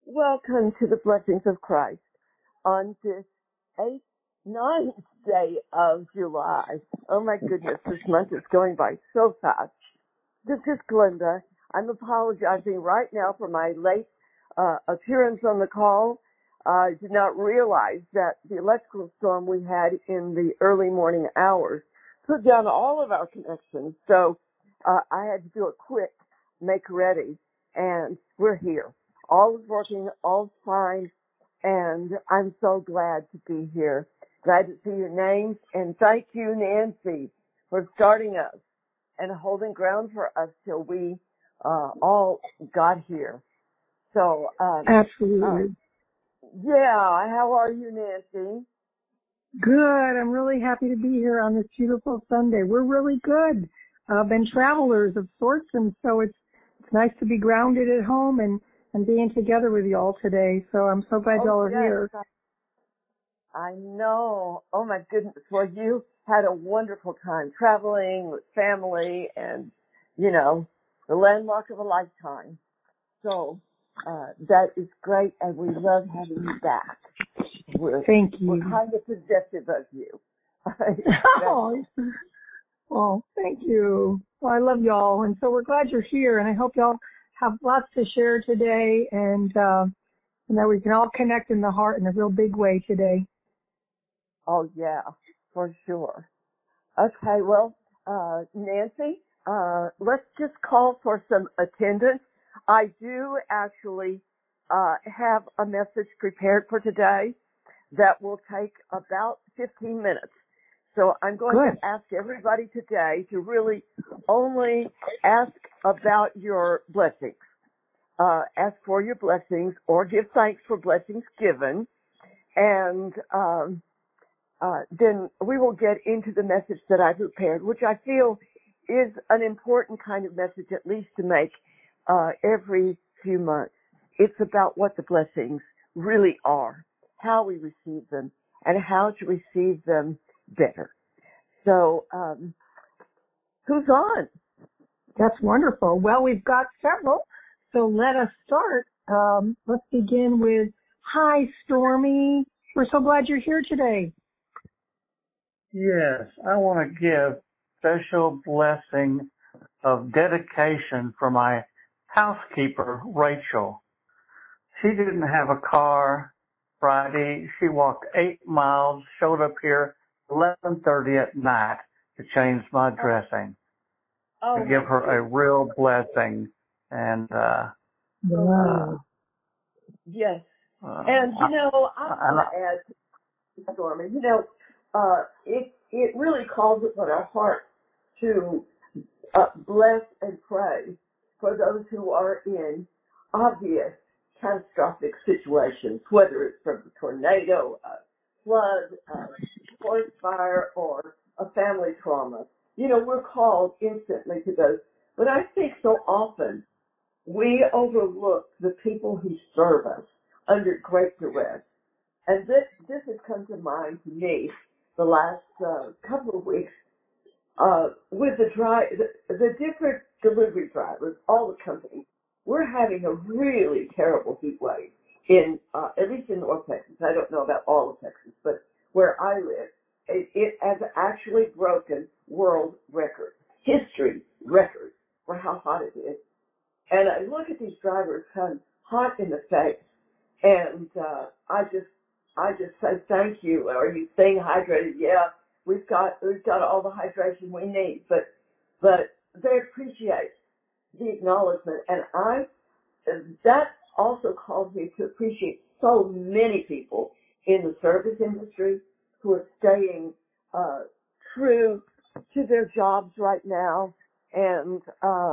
Welcome to the Blessings of Christ on this 9th day of July. Oh my goodness, this month is going by so fast. This is Glenda. I'm apologizing right now for my late appearance on the call. I did not realize that the electrical storm we had in the early morning hours put down all of our connections. So I had to do a quick make ready, and we're here. All is working, all's fine, and I'm so glad to be here. Glad to see your names, and thank you, Nancy, for starting us and holding ground for us till we all got here. So, Absolutely. Yeah, how are you, Nancy? Good. I'm really happy to be here on this beautiful Sunday. We're really good. Been travelers of sorts, and so it's nice to be grounded at home and being together with you all today. So I'm so glad y'all are here. I know. Oh my goodness. Well, you had a wonderful time traveling with family and, the landmark of a lifetime. So, that is great, and we love having you back. Thank you. We're kind of possessive of you. Oh, thank you. Well, I love y'all, and so we're glad you're here, and I hope y'all have lots to share today, and that we can all connect in the heart in a real big way today. Oh, yeah, for sure. Okay, well, Nancy, let's just call for some attendance. I do actually have a message prepared for today that will take about 15 minutes. So I'm going to ask everybody today to really only ask about your blessings. Ask for your blessings or give thanks for blessings given. And then we will get into the message that I prepared, which I feel is an important kind of message, at least to make every few months. It's about what the blessings really are, how we receive them, and how to receive them better. So, who's on? That's wonderful. Well, we've got several, so let us start. Let's begin with, hi, Stormy. We're so glad you're here today. Yes, I want to give special blessing of dedication for my housekeeper, Rachel. She didn't have a car Friday. She walked 8 miles, showed up here 11:30 at night to change my dressing. To give her a real blessing. And, yes. And, I want to add, Stormy, it really calls upon our heart to bless and pray for those who are in obvious catastrophic situations, whether it's from a tornado, a flood, a forest fire, or a family trauma. We're called instantly to those. But I think so often we overlook the people who serve us under great duress. And this has come to mind to me the last couple of weeks with the different delivery drivers, all the companies. We're having a really terrible heat wave at least in North Texas. I don't know about all of Texas, but where I live, it has actually broken world records, history records for how hot it is. And I look at these drivers come hot in the face, and I just say thank you. Are you staying hydrated? Yeah, we've got all the hydration we need, but they appreciate the acknowledgement, and that also calls me to appreciate so many people in the service industry who are staying true to their jobs right now, and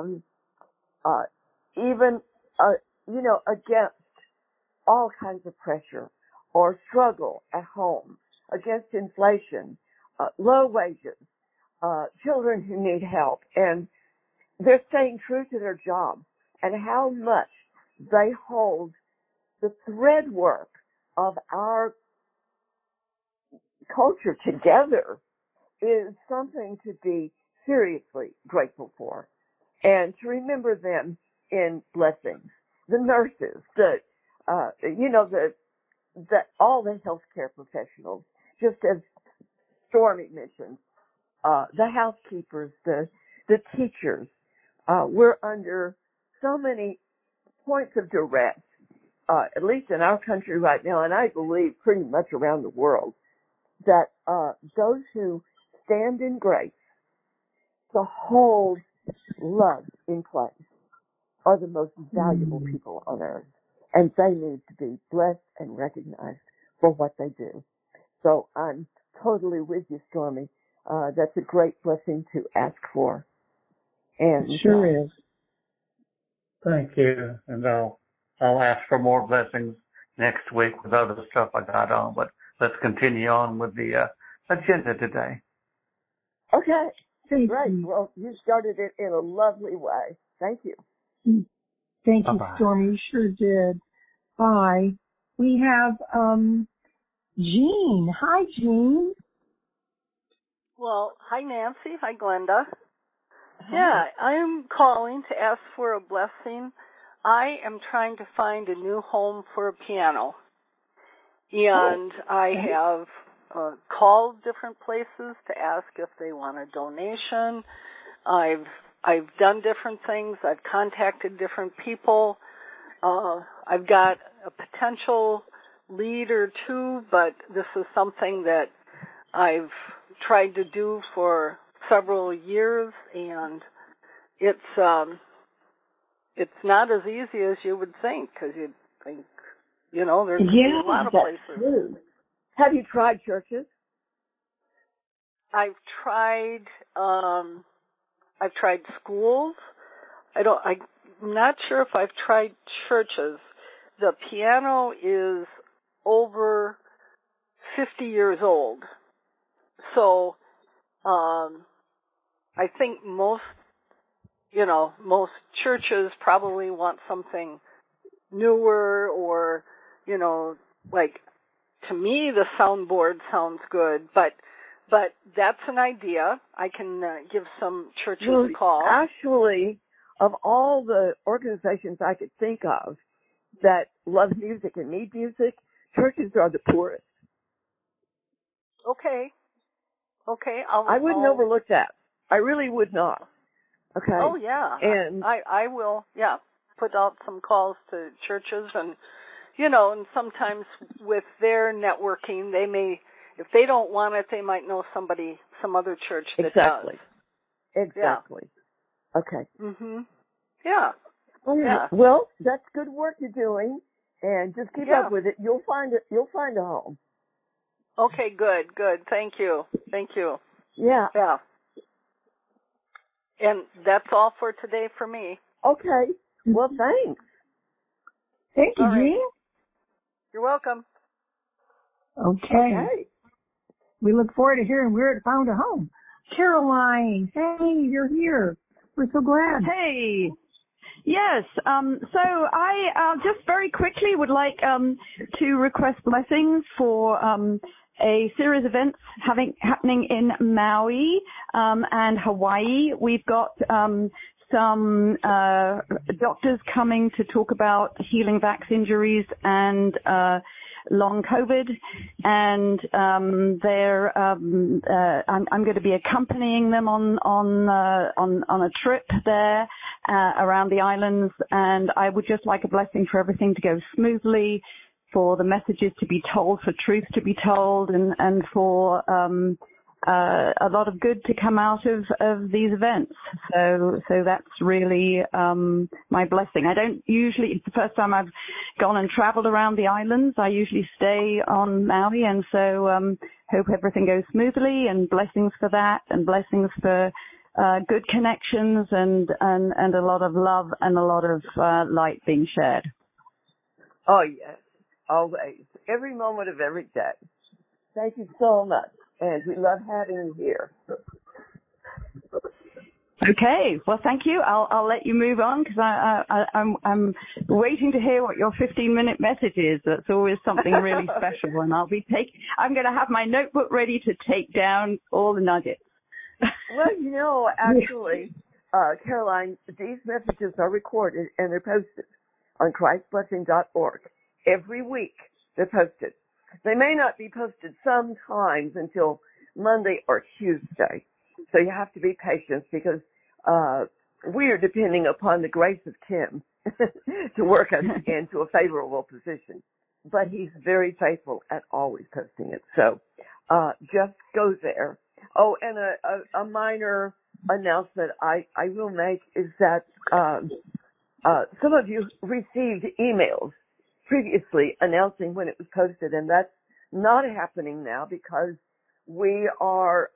even against all kinds of pressure or struggle at home, against inflation, low wages, children who need help, and they're staying true to their job, and how much they hold the thread work of our culture together is something to be seriously grateful for, and to remember them in blessings. The nurses, the that all the healthcare professionals, just as Stormy mentioned, the housekeepers, the teachers, we're under so many points of duress, at least in our country right now, and I believe pretty much around the world, that those who stand in grace to hold love in place are the most valuable people on earth, and they need to be blessed and recognized for what they do. So I'm totally with you, Stormy. That's a great blessing to ask for. And it sure is. Thank you. And I'll ask for more blessings next week with other stuff I got on, but let's continue on with the agenda today. Okay. Great. Well, you started it in a lovely way. Thank you. Thank you, Bye-bye. Stormy. You sure did. Bye. We have Jean. Hi, Jean. Well, hi, Nancy. Hi, Glenda. Yeah, I am calling to ask for a blessing. I am trying to find a new home for a piano. And I have called different places to ask if they want a donation. I've done different things. I've contacted different people. I've got a potential lead or two, but this is something that I've tried to do for several years, and it's not as easy as you would think, because you'd think, there's a lot of places. True. Have you tried churches? I've tried schools. I'm not sure if I've tried churches. The piano is over 50 years old. So, I think most churches probably want something newer, or, to me the soundboard sounds good, but that's an idea. I can give some churches a call. Actually, of all the organizations I could think of that love music and need music, churches are the poorest. Okay. I wouldn't overlook that. I really would not. Okay. Oh, yeah. And I will, put out some calls to churches, and, and sometimes with their networking, they may, if they don't want it, they might know some other church that does. Exactly. Yeah. Okay. Mhm. Yeah. Well, that's good work you're doing, and just keep up with it. You'll find a home. Okay, good. Thank you. Yeah. Yeah. And that's all for today for me. Okay. Well, thanks. Thank you, All right. Jean. You're welcome. Okay. We look forward to hearing where it found a home. Caroline, hey, you're here. We're so glad. Hey. Yes. So I just very quickly would like to request blessings for a series of events happening in Maui and Hawaii. We've got some doctors coming to talk about healing vax injuries and long COVID, and I'm going to be accompanying them on a trip there around the islands, and I would just like a blessing for everything to go smoothly, for the messages to be told, for truth to be told, and for a lot of good to come out of these events. So that's really my blessing. It's the first time I've gone and traveled around the islands. I usually stay on Maui, and so hope everything goes smoothly, and blessings for that, and blessings for good connections, and a lot of love and a lot of light being shared. Oh, yes. Always. Every moment of every day. Thank you so much. And we love having you here. Okay. Well, thank you. I'll let you move on, because I'm waiting to hear what your 15-minute message is. That's always something really special, and I'm going to have my notebook ready to take down all the nuggets. Well, actually, Caroline, these messages are recorded and they're posted on ChristBlessing.org. every week. They're posted. They may not be posted sometimes until Monday or Tuesday. So you have to be patient because we are depending upon the grace of Tim to work us into a favorable position. But he's very faithful at always posting it. So just go there. Oh, and a minor announcement I will make is that some of you received emails previously announcing when it was posted, and that's not happening now because we are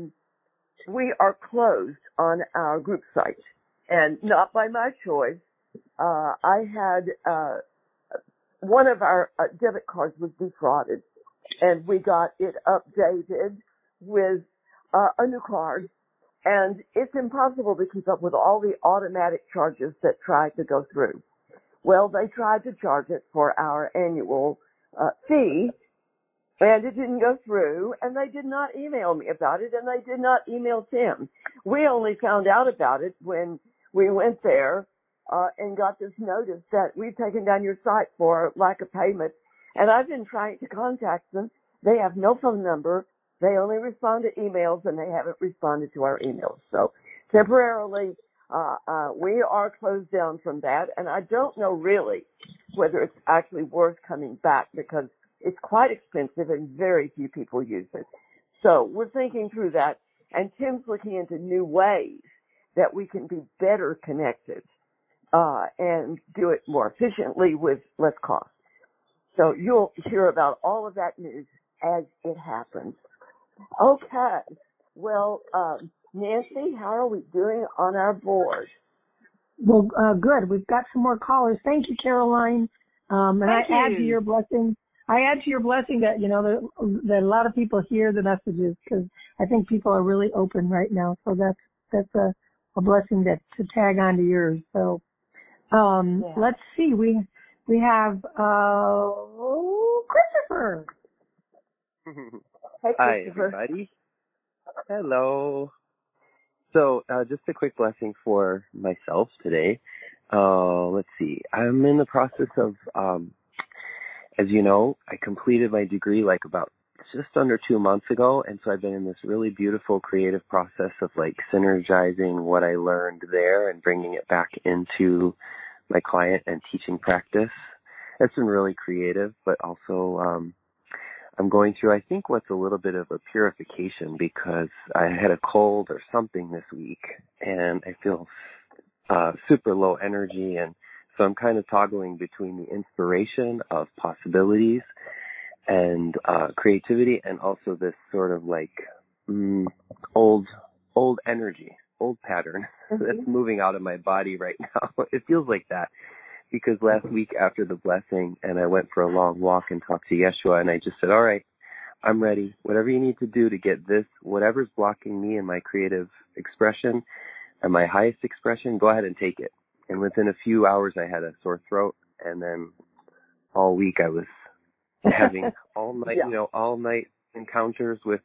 closed on our group site, and not by my choice. I had one of our debit cards was defrauded, and we got it updated with a new card. And it's impossible to keep up with all the automatic charges that try to go through. Well, they tried to charge it for our annual fee, and it didn't go through, and they did not email me about it, and they did not email Tim. We only found out about it when we went there and got this notice that we've taken down your site for lack of payment. And I've been trying to contact them. They have no phone number. They only respond to emails, and they haven't responded to our emails. So temporarily, we are closed down from that, and I don't know really whether it's actually worth coming back because it's quite expensive and very few people use it. So we're thinking through that, and Tim's looking into new ways that we can be better connected and do it more efficiently with less cost. So you'll hear about all of that news as it happens. Okay. Well, Nancy, how are we doing on our board? Well, good. We've got some more callers. Thank you, Caroline. And I add to your blessing. I add to your blessing that, you know, that a lot of people hear the messages because I think people are really open right now. So that's a blessing that to tag on to yours. So, let's see. We have, Christopher. Hi, everybody. Hello. So, just a quick blessing for myself today. Let's see. I'm in the process of, as you know, I completed my degree like about just under 2 months ago. And so I've been in this really beautiful creative process of like synergizing what I learned there and bringing it back into my client and teaching practice. It's been really creative, but also, I'm going through, I think, what's a little bit of a purification because I had a cold or something this week and I feel super low energy. And so I'm kind of toggling between the inspiration of possibilities and creativity and also this sort of like old energy, old pattern that's moving out of my body right now. It feels like that. Because last week after the blessing, and I went for a long walk and talked to Yeshua, and I just said, all right, I'm ready. Whatever you need to do to get this, whatever's blocking me and my creative expression and my highest expression, go ahead and take it. And within a few hours, I had a sore throat, and then all week I was having all night encounters with,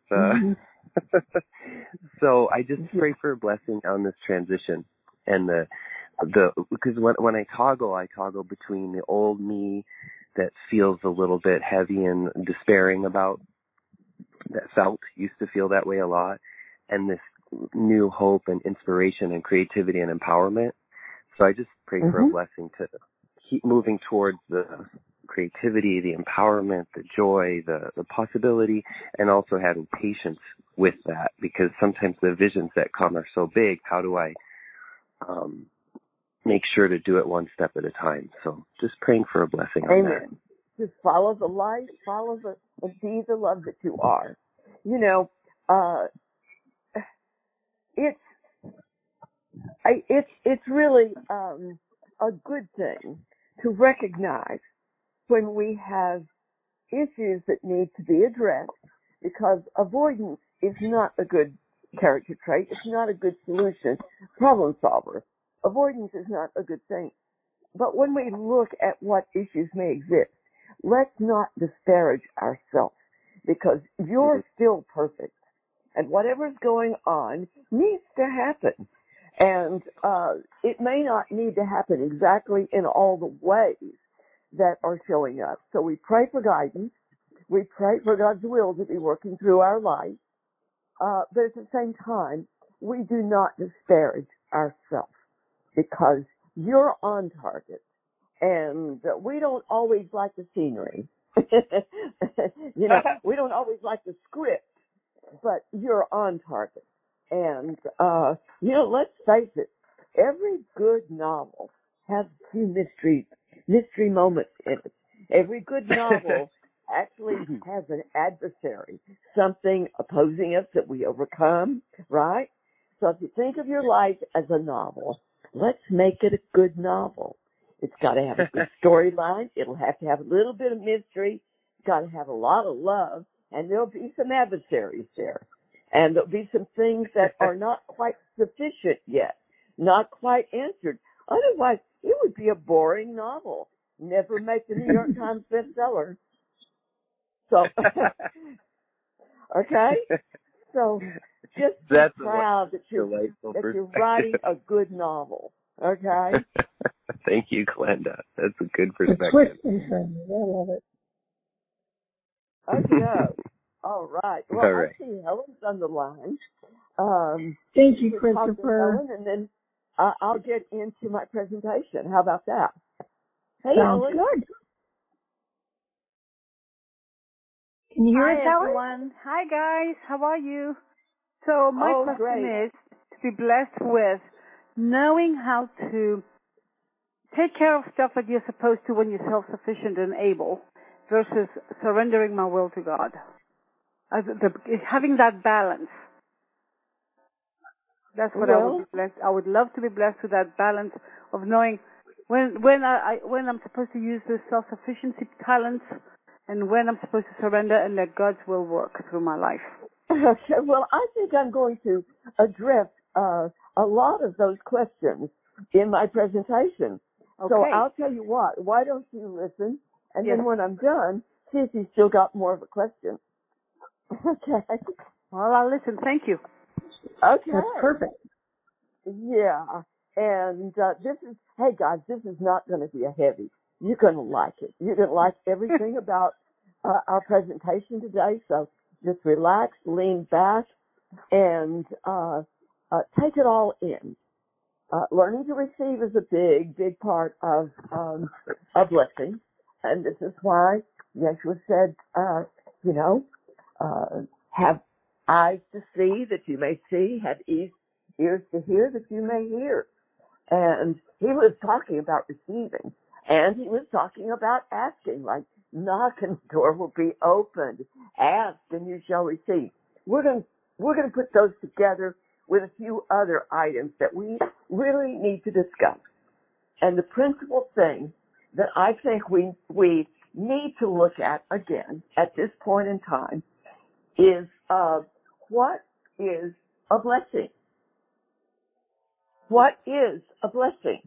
so I just pray for a blessing on this transition and because when I toggle between the old me that feels a little bit heavy and despairing about, used to feel that way a lot, and this new hope and inspiration and creativity and empowerment. So I just pray for a blessing to keep moving towards the creativity, the empowerment, the joy, the possibility, and also having patience with that, because sometimes the visions that come are so big. How do I make sure to do it one step at a time? So just praying for a blessing on that. Just follow the light, and be the love that you are. You know, it's really a good thing to recognize when we have issues that need to be addressed, because avoidance is not a good character trait. It's not a good solution, problem solver. Avoidance is not a good thing. But when we look at what issues may exist, let's not disparage ourselves, because you're still perfect. And whatever's going on needs to happen. And it may not need to happen exactly in all the ways that are showing up. So we pray for guidance. We pray for God's will to be working through our life. But at the same time, we do not disparage ourselves because you're on target. And we don't always like the scenery. We don't always like the script, but you're on target. And, let's face it, every good novel has a few mystery moments in it. Every good novel actually has an adversary, something opposing us that we overcome, right? So if you think of your life as a novel, let's make it a good novel. It's got to have a good storyline. It'll have to have a little bit of mystery. It's got to have a lot of love, and there'll be some adversaries there. And there'll be some things that are not quite sufficient yet, not quite answered. Otherwise, it would be a boring novel. Never make the New York Times bestseller. So, okay? So, just be proud that you're writing a good novel. Okay? Thank you, Glenda. That's a good perspective. Twisting things. I love it. Okay. All right. Well, All right. I see Helen's on the line. Thank you, Christopher. Helen, and then I'll get into my presentation. How about that? Hey, Sounds Helen. good. Can you hear us, Helen? Everyone. Hi, guys. How are you? So my question is to be blessed with knowing how to take care of stuff that you're supposed to when you're self-sufficient and able versus surrendering my will to God. Having that balance. That's what I would be blessed. I would love to be blessed with that balance of knowing when I'm supposed to use this self-sufficiency talents and when I'm supposed to surrender and let God's will work through my life. Okay, well, I think I'm going to address a lot of those questions in my presentation. Okay. So I'll tell you what, why don't you listen, and then when I'm done, see if you still got more of a question. Okay. Well, I'll listen. Thank you. Okay. That's perfect. Yeah. And hey guys, this is not going to be a heavy. You're going to like it. You're going to like everything about our presentation today. So just relax, lean back, and take it all in. Learning to receive is a big, big part of a blessing. And this is why Yeshua said, have eyes to see that you may see, have ears to hear that you may hear. And he was talking about receiving, and he was talking about asking, like, knock and the door will be opened. Ask and you shall receive. We're going to put those together with a few other items that we really need to discuss. And the principal thing that I think we need to look at again at this point in time is what is a blessing? What is a blessing?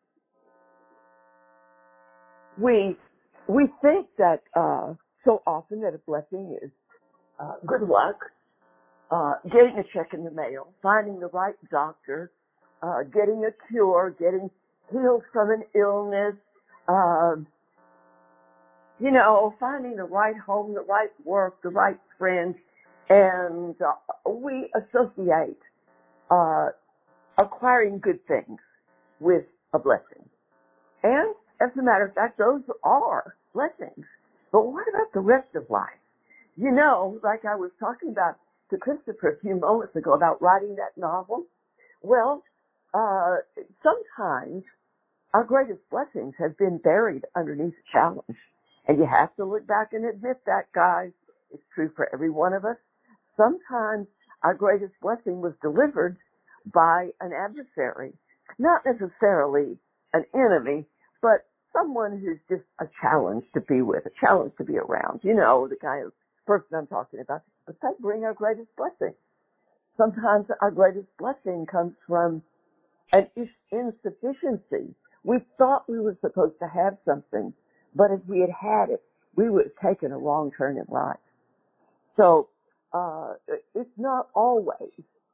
We think that so often that a blessing is good luck, getting a check in the mail, finding the right doctor, getting a cure, getting healed from an illness, finding the right home, the right work, the right friends, and we associate acquiring good things with a blessing. And as a matter of fact, those are blessings. But what about the rest of life? Like I was talking about to Christopher a few moments ago about writing that novel. Well, sometimes our greatest blessings have been buried underneath a challenge. And you have to look back and admit that, guys. It's true for every one of us. Sometimes our greatest blessing was delivered by an adversary. Not necessarily an enemy, but someone who's just a challenge to be with, a challenge to be around. The kind of person I'm talking about. But they bring our greatest blessing. Sometimes our greatest blessing comes from an insufficiency. We thought we were supposed to have something, but if we had it, we would have taken a wrong turn in life. So it's not always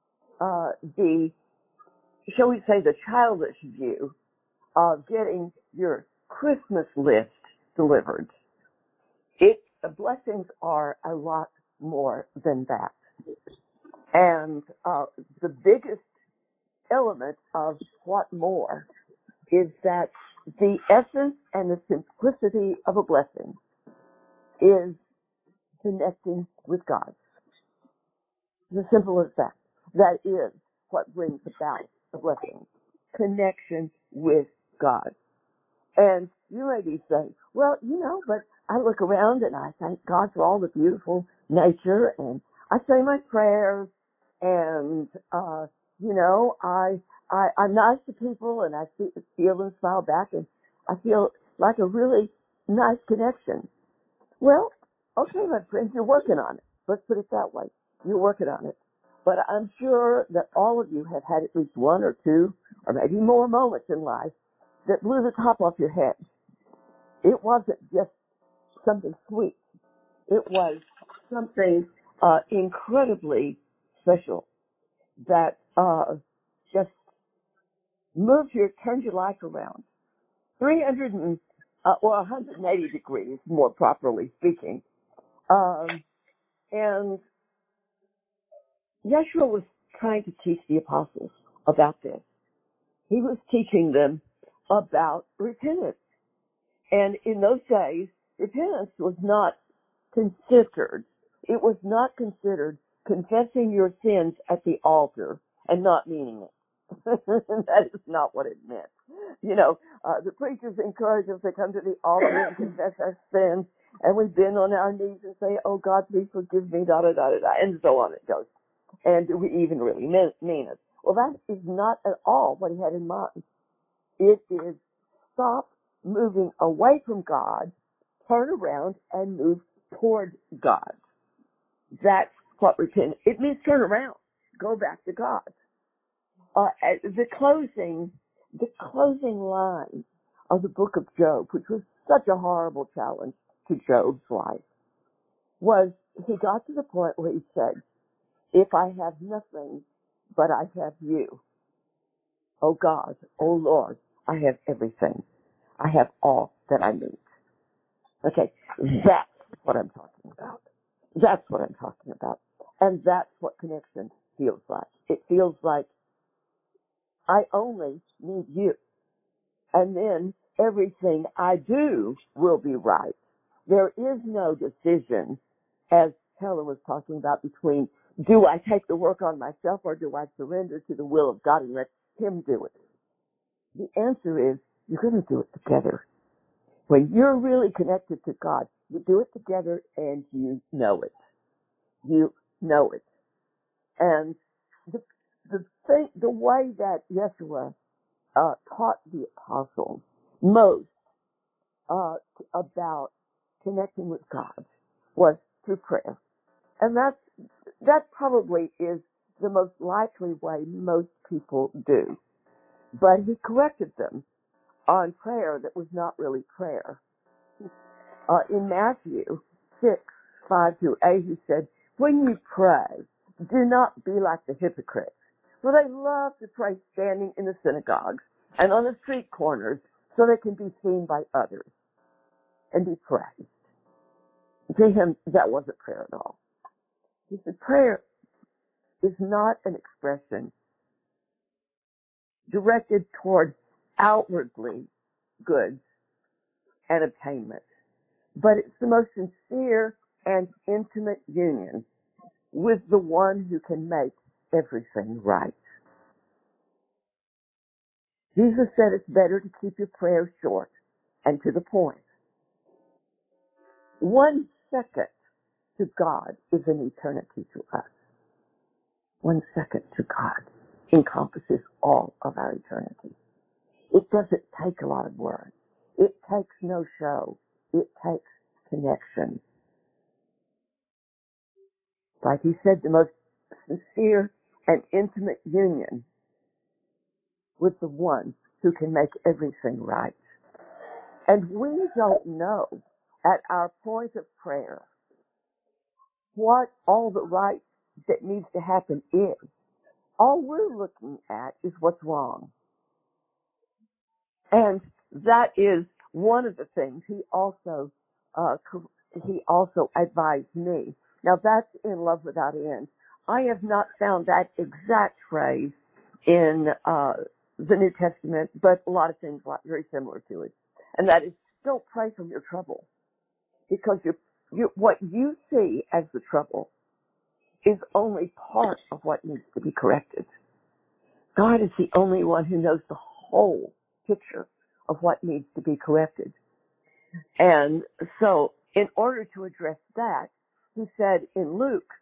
shall we say, the childish view of getting your Christmas list delivered. Blessings are a lot more than that. And the biggest element of what more is that the essence and the simplicity of a blessing is connecting with God. It's as simple as that. That is what brings about the blessing. Connection with God. And you may be saying, well, but I look around and I thank God for all the beautiful nature, and I say my prayers, and, I'm nice to people, and I feel and smile back, and I feel like a really nice connection. Well, okay, my friends, you're working on it. Let's put it that way. You're working on it. But I'm sure that all of you have had at least one or two, or maybe more moments in life that blew the top off your head. It wasn't just something sweet. It was something incredibly special that just turned your life around. 180 degrees, more properly speaking. And Yeshua was trying to teach the apostles about this. He was teaching them about repentance. And in those days, repentance was not considered. It was not considered confessing your sins at the altar and not meaning it. That is not what it meant. The preachers encourage us to come to the altar and confess our sins, and we bend on our knees and say, oh God, please forgive me, da da da da da, and so on it goes. And do we even really mean it? Well, that is not at all what he had in mind. It is stop moving away from God, turn around and move toward God. That's what repentance. It means turn around, go back to God. The closing line of the book of Job, which was such a horrible challenge to Job's life, was he got to the point where he said, if I have nothing but I have you, oh God, oh Lord, I have everything. I have all that I need. Okay, that's what I'm talking about. That's what I'm talking about. And that's what connection feels like. It feels like I only need you. And then everything I do will be right. There is no decision, as Helen was talking about, between do I take the work on myself or do I surrender to the will of God and let Him do it? The answer is you're going to do it together. When you're really connected to God, you do it together and you know it. You know it. And the way that Yeshua taught the apostles most about connecting with God was through prayer. And that probably is the most likely way most people do. But he corrected them on prayer that was not really prayer. In Matthew 6:5-8, he said, when you pray, do not be like the hypocrites, for they love to pray standing in the synagogues and on the street corners so they can be seen by others and be praised. To him, that wasn't prayer at all. He said, prayer is not an expression directed toward outwardly goods and attainment, but it's the most sincere and intimate union with the one who can make everything right. Jesus said it's better to keep your prayers short and to the point. 1 second to God is an eternity to us. 1 second to God encompasses all of our eternity. It doesn't take a lot of words. It takes no show. It takes connection. Like he said, the most sincere and intimate union with the one who can make everything right. And we don't know at our point of prayer what all the right that needs to happen is. All we're looking at is what's wrong. And that is one of the things he also advised me. Now that's in Love Without End. I have not found that exact phrase in the New Testament, but a lot of things very similar to it. And that is, don't pray from your trouble, because what you see as the trouble is only part of what needs to be corrected. God is the only one who knows the whole picture of what needs to be corrected. And so, in order to address that, he said in Luke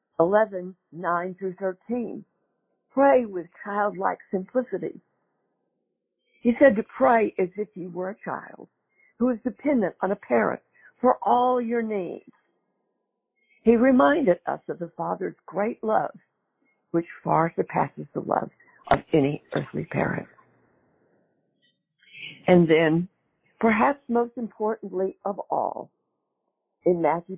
11:9-13, pray with childlike simplicity. He said to pray as if you were a child who is dependent on a parent for all your needs. He reminded us of the Father's great love, which far surpasses the love of any earthly parent. And then, perhaps most importantly of all, in Matthew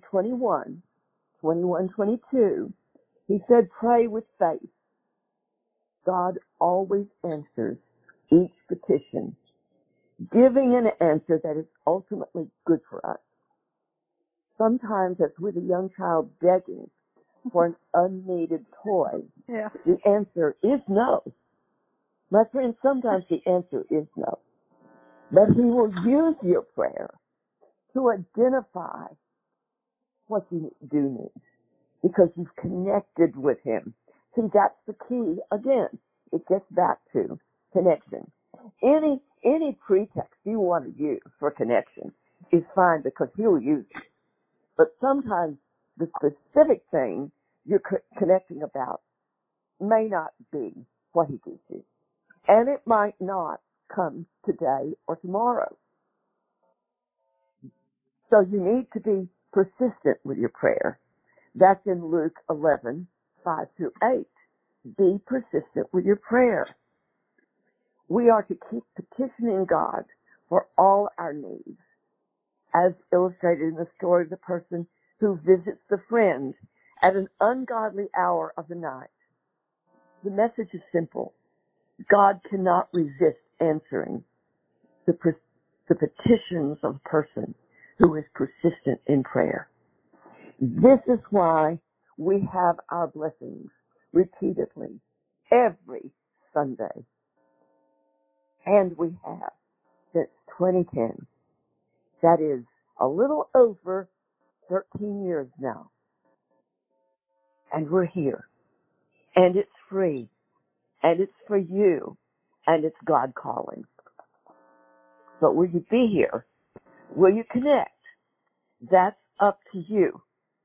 21:22, he said, pray with faith. God always answers each petition, giving an answer that is ultimately good for us. Sometimes, as with a young child begging for an unneeded toy, the answer is no. My friend, sometimes the answer is no. But he will use your prayer to identify what you do need, because you've connected with him. See, that's the key. Again, it gets back to connection. Any pretext you want to use for connection is fine, because he'll use it. But sometimes the specific thing you're connecting about may not be what he gives you. And it might not come today or tomorrow. So you need to be persistent with your prayer. That's in Luke 11:5-8. Be persistent with your prayer. We are to keep petitioning God for all our needs, as illustrated in the story of the person who visits the friend at an ungodly hour of the night. The message is simple. God cannot resist answering the petitions of a person who is persistent in prayer. This is why we have our blessings repeatedly every Sunday. And we have since 2010. That is a little over 13 years now. And we're here. And it's free. And it's for you. And it's God calling. But will you be here? Will you connect? That's up to you.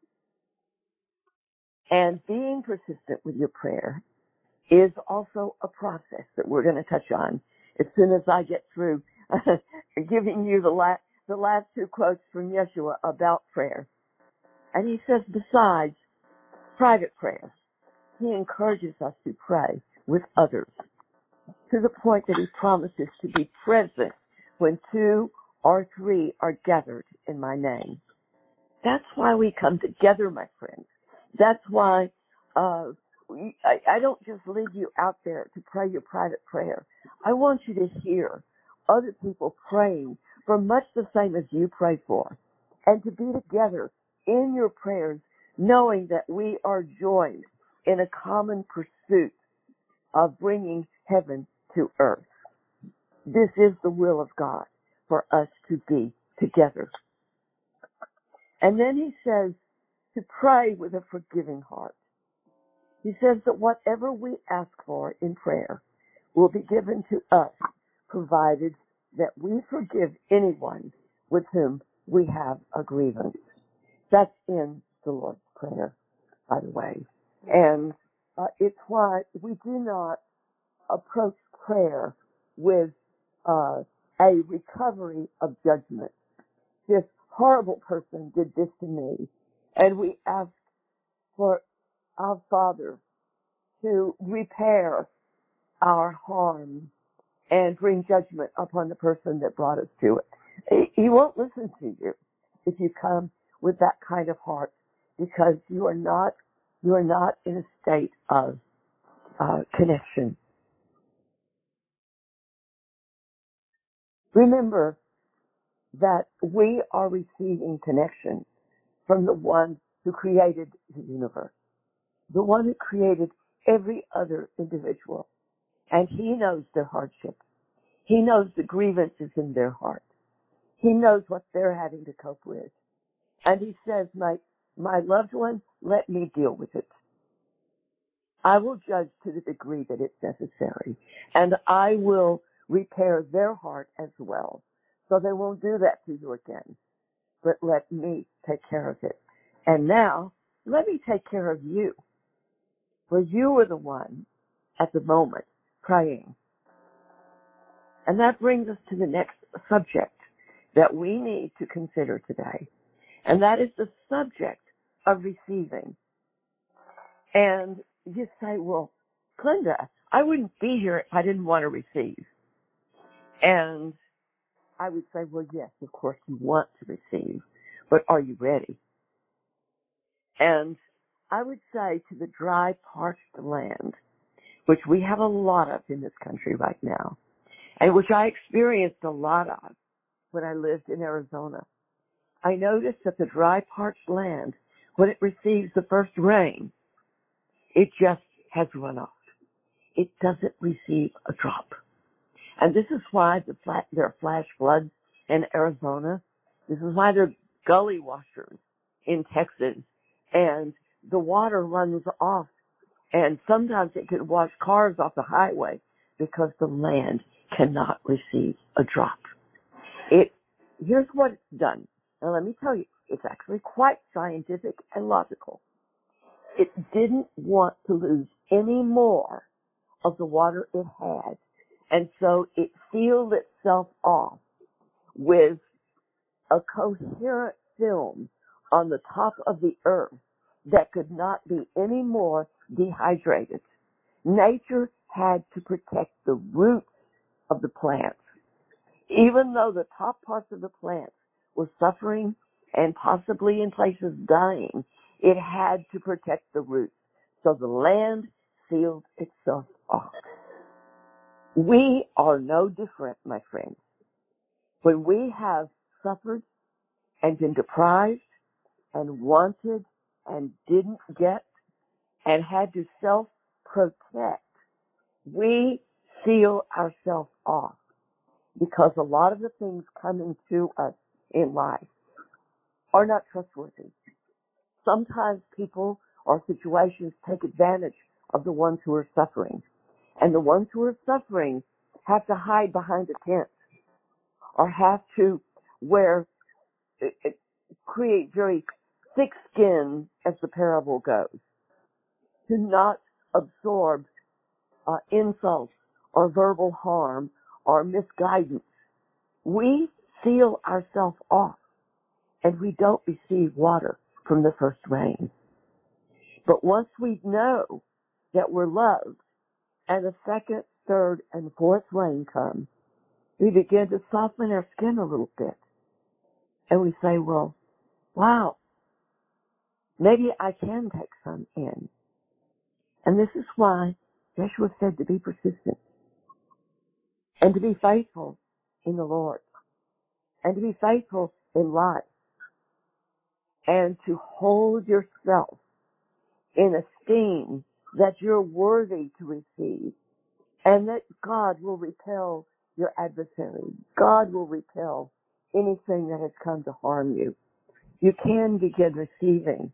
And being persistent with your prayer is also a process that we're going to touch on as soon as I get through giving you the last two quotes from Yeshua about prayer. And he says, besides private prayer, he encourages us to pray with others, to the point that he promises to be present when 2 or 3 are gathered in my name. That's why we come together, my friends. That's why I don't just leave you out there to pray your private prayer. I want you to hear other people praying for much the same as you pray for, and to be together in your prayers, knowing that we are joined in a common pursuit of bringing heaven to earth. This is the will of God, for us to be together. And then he says to pray with a forgiving heart. He says that whatever we ask for in prayer will be given to us, provided that we forgive anyone with whom we have a grievance. That's in the Lord's Prayer, by the way. And it's why we do not approach prayer with a recovery of judgment. This horrible person did this to me, and we ask for our Father to repair our harm and bring judgment upon the person that brought us to it. He won't listen to you if you come with that kind of heart, because you are not in a state of connection. Remember that we are receiving connection from the one who created the universe, the one who created every other individual. And he knows their hardships. He knows the grievances in their heart. He knows what they're having to cope with. And he says, my loved one, let me deal with it. I will judge to the degree that it's necessary. And I will repair their heart as well. So they won't do that to you again. But let me take care of it. And now, let me take care of you. For you are the one at the moment praying. And that brings us to the next subject that we need to consider today. And that is the subject of receiving. And you say, well, Glenda, I wouldn't be here if I didn't want to receive. And I would say, well, yes, of course you want to receive, but are you ready? And I would say to the dry, parched land, which we have a lot of in this country right now, and which I experienced a lot of when I lived in Arizona, I noticed that the dry, parched land, when it receives the first rain, it just has run off. It doesn't receive a drop. And this is why there are flash floods in Arizona. This is why there are gully washers in Texas. And the water runs off. And sometimes it can wash cars off the highway because the land cannot receive a drop. Here's what it's done. Now let me tell you, it's actually quite scientific and logical. It didn't want to lose any more of the water it had, and so it sealed itself off with a coherent film on the top of the earth that could not be any more dehydrated. Nature had to protect the roots of the plants. Even though the top parts of the plants were suffering and possibly in places dying, it had to protect the roots. So the land sealed itself off. We are no different, my friends. When we have suffered and been deprived and wanted and didn't get and had to self-protect, we seal ourselves off because a lot of the things coming to us in life are not trustworthy. Sometimes people or situations take advantage of the ones who are suffering. And the ones who are suffering have to hide behind a tent or have to create very thick skin, as the parable goes, to not absorb insults or verbal harm or misguidance. We seal ourselves off and we don't receive water from the first rain. But once we know that we're loved and the second, third, and fourth rain come, we begin to soften our skin a little bit. And we say, well, wow, maybe I can take some in. And this is why Yeshua said to be persistent and to be faithful in the Lord and to be faithful in life and to hold yourself in esteem that you're worthy to receive and that God will repel your adversary. God will repel anything that has come to harm you. You can begin receiving.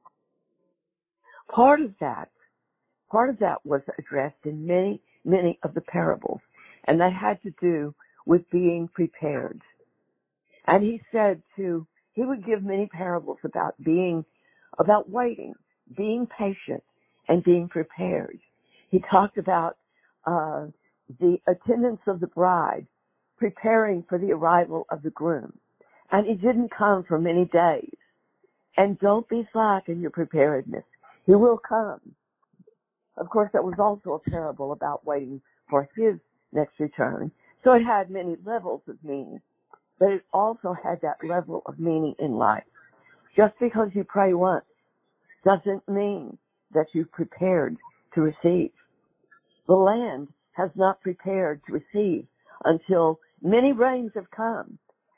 Part of that was addressed in many of the parables, and that had to do with being prepared. And he would give many parables about waiting, being patient, and being prepared. He talked about the attendants of the bride preparing for the arrival of the groom. And he didn't come for many days. And don't be slack in your preparedness. He will come. Of course, that was also a parable about waiting for his next return. So it had many levels of meaning. But it also had that level of meaning in life. Just because you pray once doesn't mean that you've prepared to receive. The land has not prepared to receive until many rains have come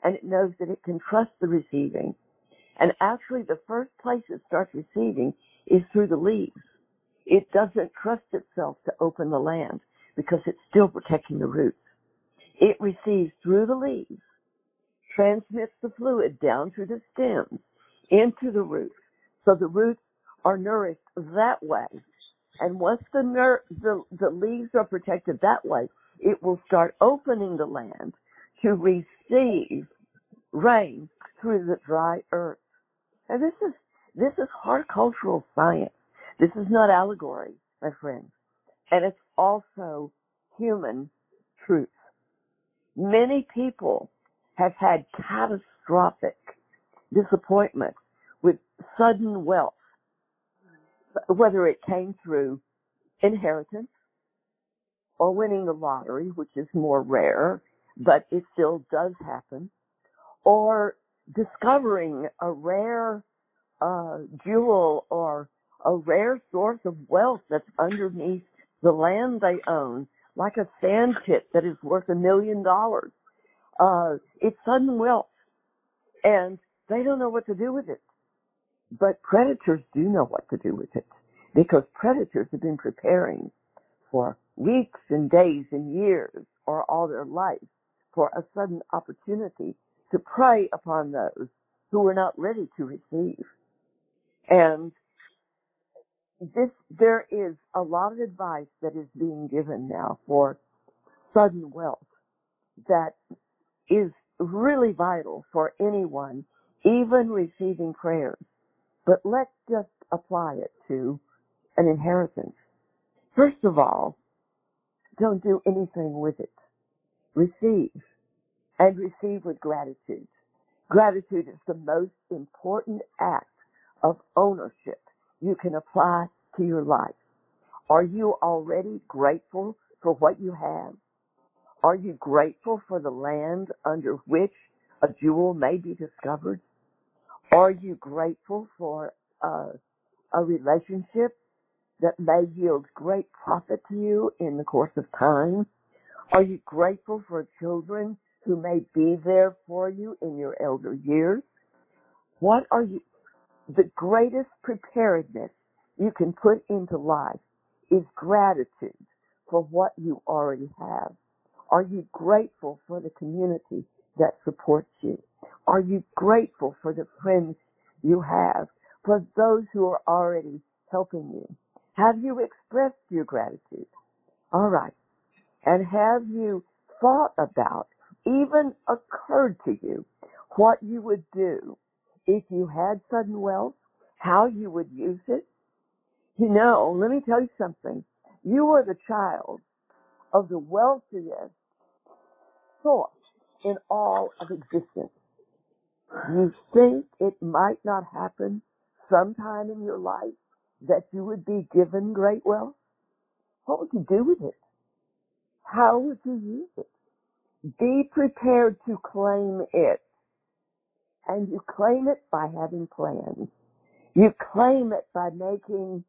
and it knows that it can trust the receiving. And actually, the first place it starts receiving is through the leaves. It doesn't trust itself to open the land because it's still protecting the roots. It receives through the leaves, transmits the fluid down through the stems into the roots. So the roots are nourished that way. And once the leaves are protected that way, it will start opening the land to receive rain through the dry earth. And this is horticultural science. This is not allegory, my friends. And it's also human truth. Many people have had catastrophic disappointment with sudden wealth, whether it came through inheritance or winning the lottery, which is more rare, but it still does happen, or discovering a rare jewel or a rare source of wealth that's underneath the land they own, like a sand pit that is worth $1 million. It's sudden wealth, and they don't know what to do with it. But predators do know what to do with it, because predators have been preparing for weeks and days and years, or all their life, for a sudden opportunity to prey upon those who are not ready to receive. And there is a lot of advice that is being given now for sudden wealth that is really vital for anyone, even receiving prayers. But let's just apply it to an inheritance. First of all, don't do anything with it. Receive, and receive with gratitude. Gratitude is the most important act of ownership you can apply to your life. Are you already grateful for what you have? Are you grateful for the land under which a jewel may be discovered? Are you grateful for a relationship that may yield great profit to you in the course of time? Are you grateful for children who may be there for you in your elder years? What are you? The greatest preparedness you can put into life is gratitude for what you already have. Are you grateful for the community that supports you? Are you grateful for the friends you have, for those who are already helping you? Have you expressed your gratitude? All right. And have you thought about, even occurred to you, what you would do if you had sudden wealth, how you would use it? You know, let me tell you something. You are the child of the wealthiest source in all of existence. You think it might not happen sometime in your life that you would be given great wealth? What would you do with it? How would you use it? Be prepared to claim it. And you claim it by having plans. You claim it by making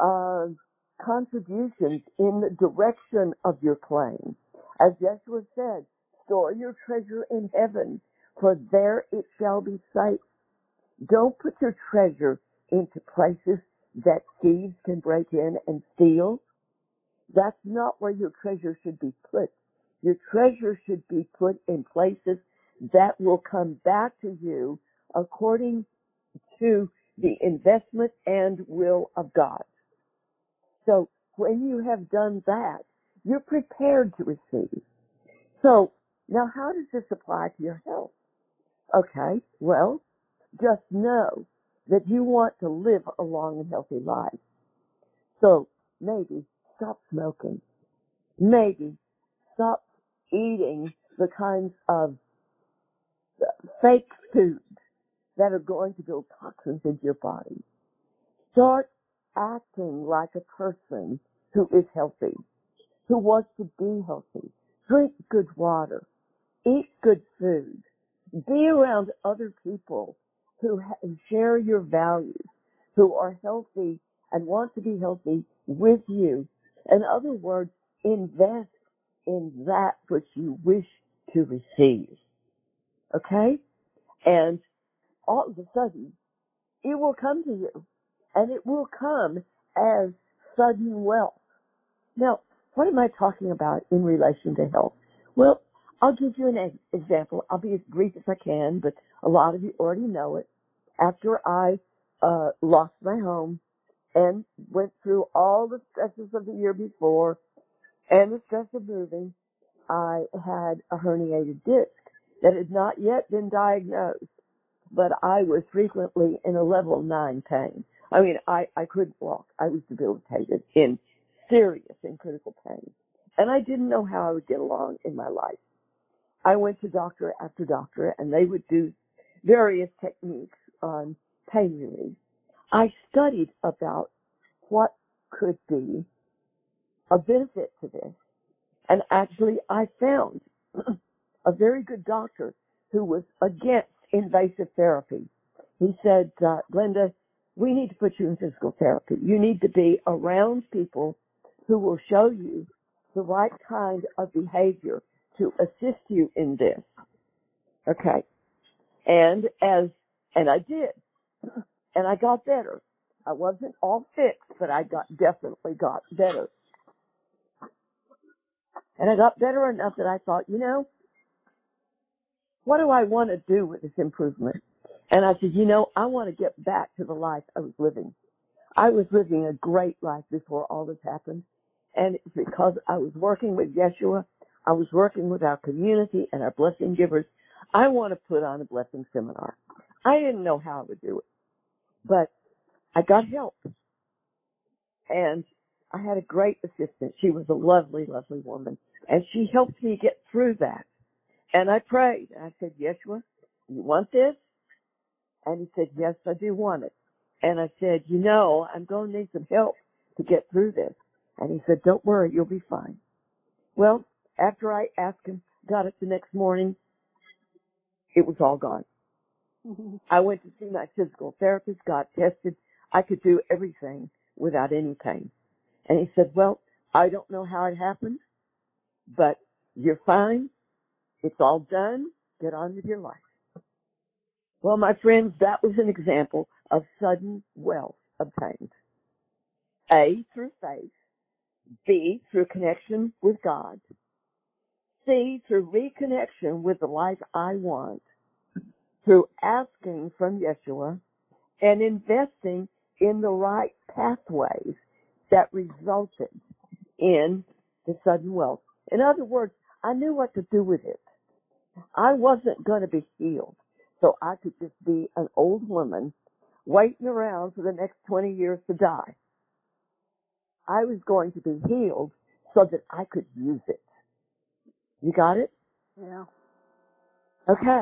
contributions in the direction of your claim. As Yeshua said, store your treasure in heaven, for there it shall be safe. Don't put your treasure into places that thieves can break in and steal. That's not where your treasure should be put. Your treasure should be put in places that will come back to you according to the investment and will of God. So when you have done that, you're prepared to receive. So now how does this apply to your health? Okay, well, just know that you want to live a long and healthy life. So maybe stop smoking. Maybe stop eating the kinds of fake foods that are going to build toxins into your body. Start acting like a person who is healthy, who wants to be healthy. Drink good water. Eat good food. Be around other people who share your values, who are healthy and want to be healthy with you. In other words, invest in that which you wish to receive. Okay? And all of a sudden, it will come to you. And it will come as sudden wealth. Now, what am I talking about in relation to health? Well, I'll give you an example. I'll be as brief as I can, but a lot of you already know it. After I lost my home and went through all the stresses of the year before and the stress of moving, I had a herniated disc that had not yet been diagnosed, but I was frequently in a level 9 pain. I mean, I couldn't walk. I was debilitated, in serious and critical pain. And I didn't know how I would get along in my life. I went to doctor after doctor, and they would do various techniques on pain relief. I studied about what could be a benefit to this. And actually, I found a very good doctor who was against invasive therapy. He said, Glenda, we need to put you in physical therapy. You need to be around people who will show you the right kind of behavior to assist you in this. Okay. And I did. And I got better. I wasn't all fixed, but I definitely got better. And I got better enough that I thought, what do I want to do with this improvement? And I said, I want to get back to the life I was living. I was living a great life before all this happened. And it's because I was working with Yeshua, I was working with our community and our blessing givers. I want to put on a blessing seminar. I didn't know how I would do it, but I got help. And I had a great assistant. She was a lovely, lovely woman. And she helped me get through that. And I prayed. I said, Yeshua, you want this? And he said, yes, I do want it. And I said, I'm going to need some help to get through this. And he said, don't worry, you'll be fine. Well, after I asked him, got it the next morning, it was all gone. I went to see my physical therapist, got tested. I could do everything without any pain. And he said, well, I don't know how it happened, but you're fine. It's all done. Get on with your life. Well, my friends, that was an example of sudden wealth obtained. A, through faith. B, through connection with God. C, through reconnection with the life I want. Through asking from Yeshua and investing in the right pathways that resulted in the sudden wealth. In other words, I knew what to do with it. I wasn't going to be healed, so I could just be an old woman waiting around for the next 20 years to die. I was going to be healed so that I could use it. You got it? Yeah. Okay.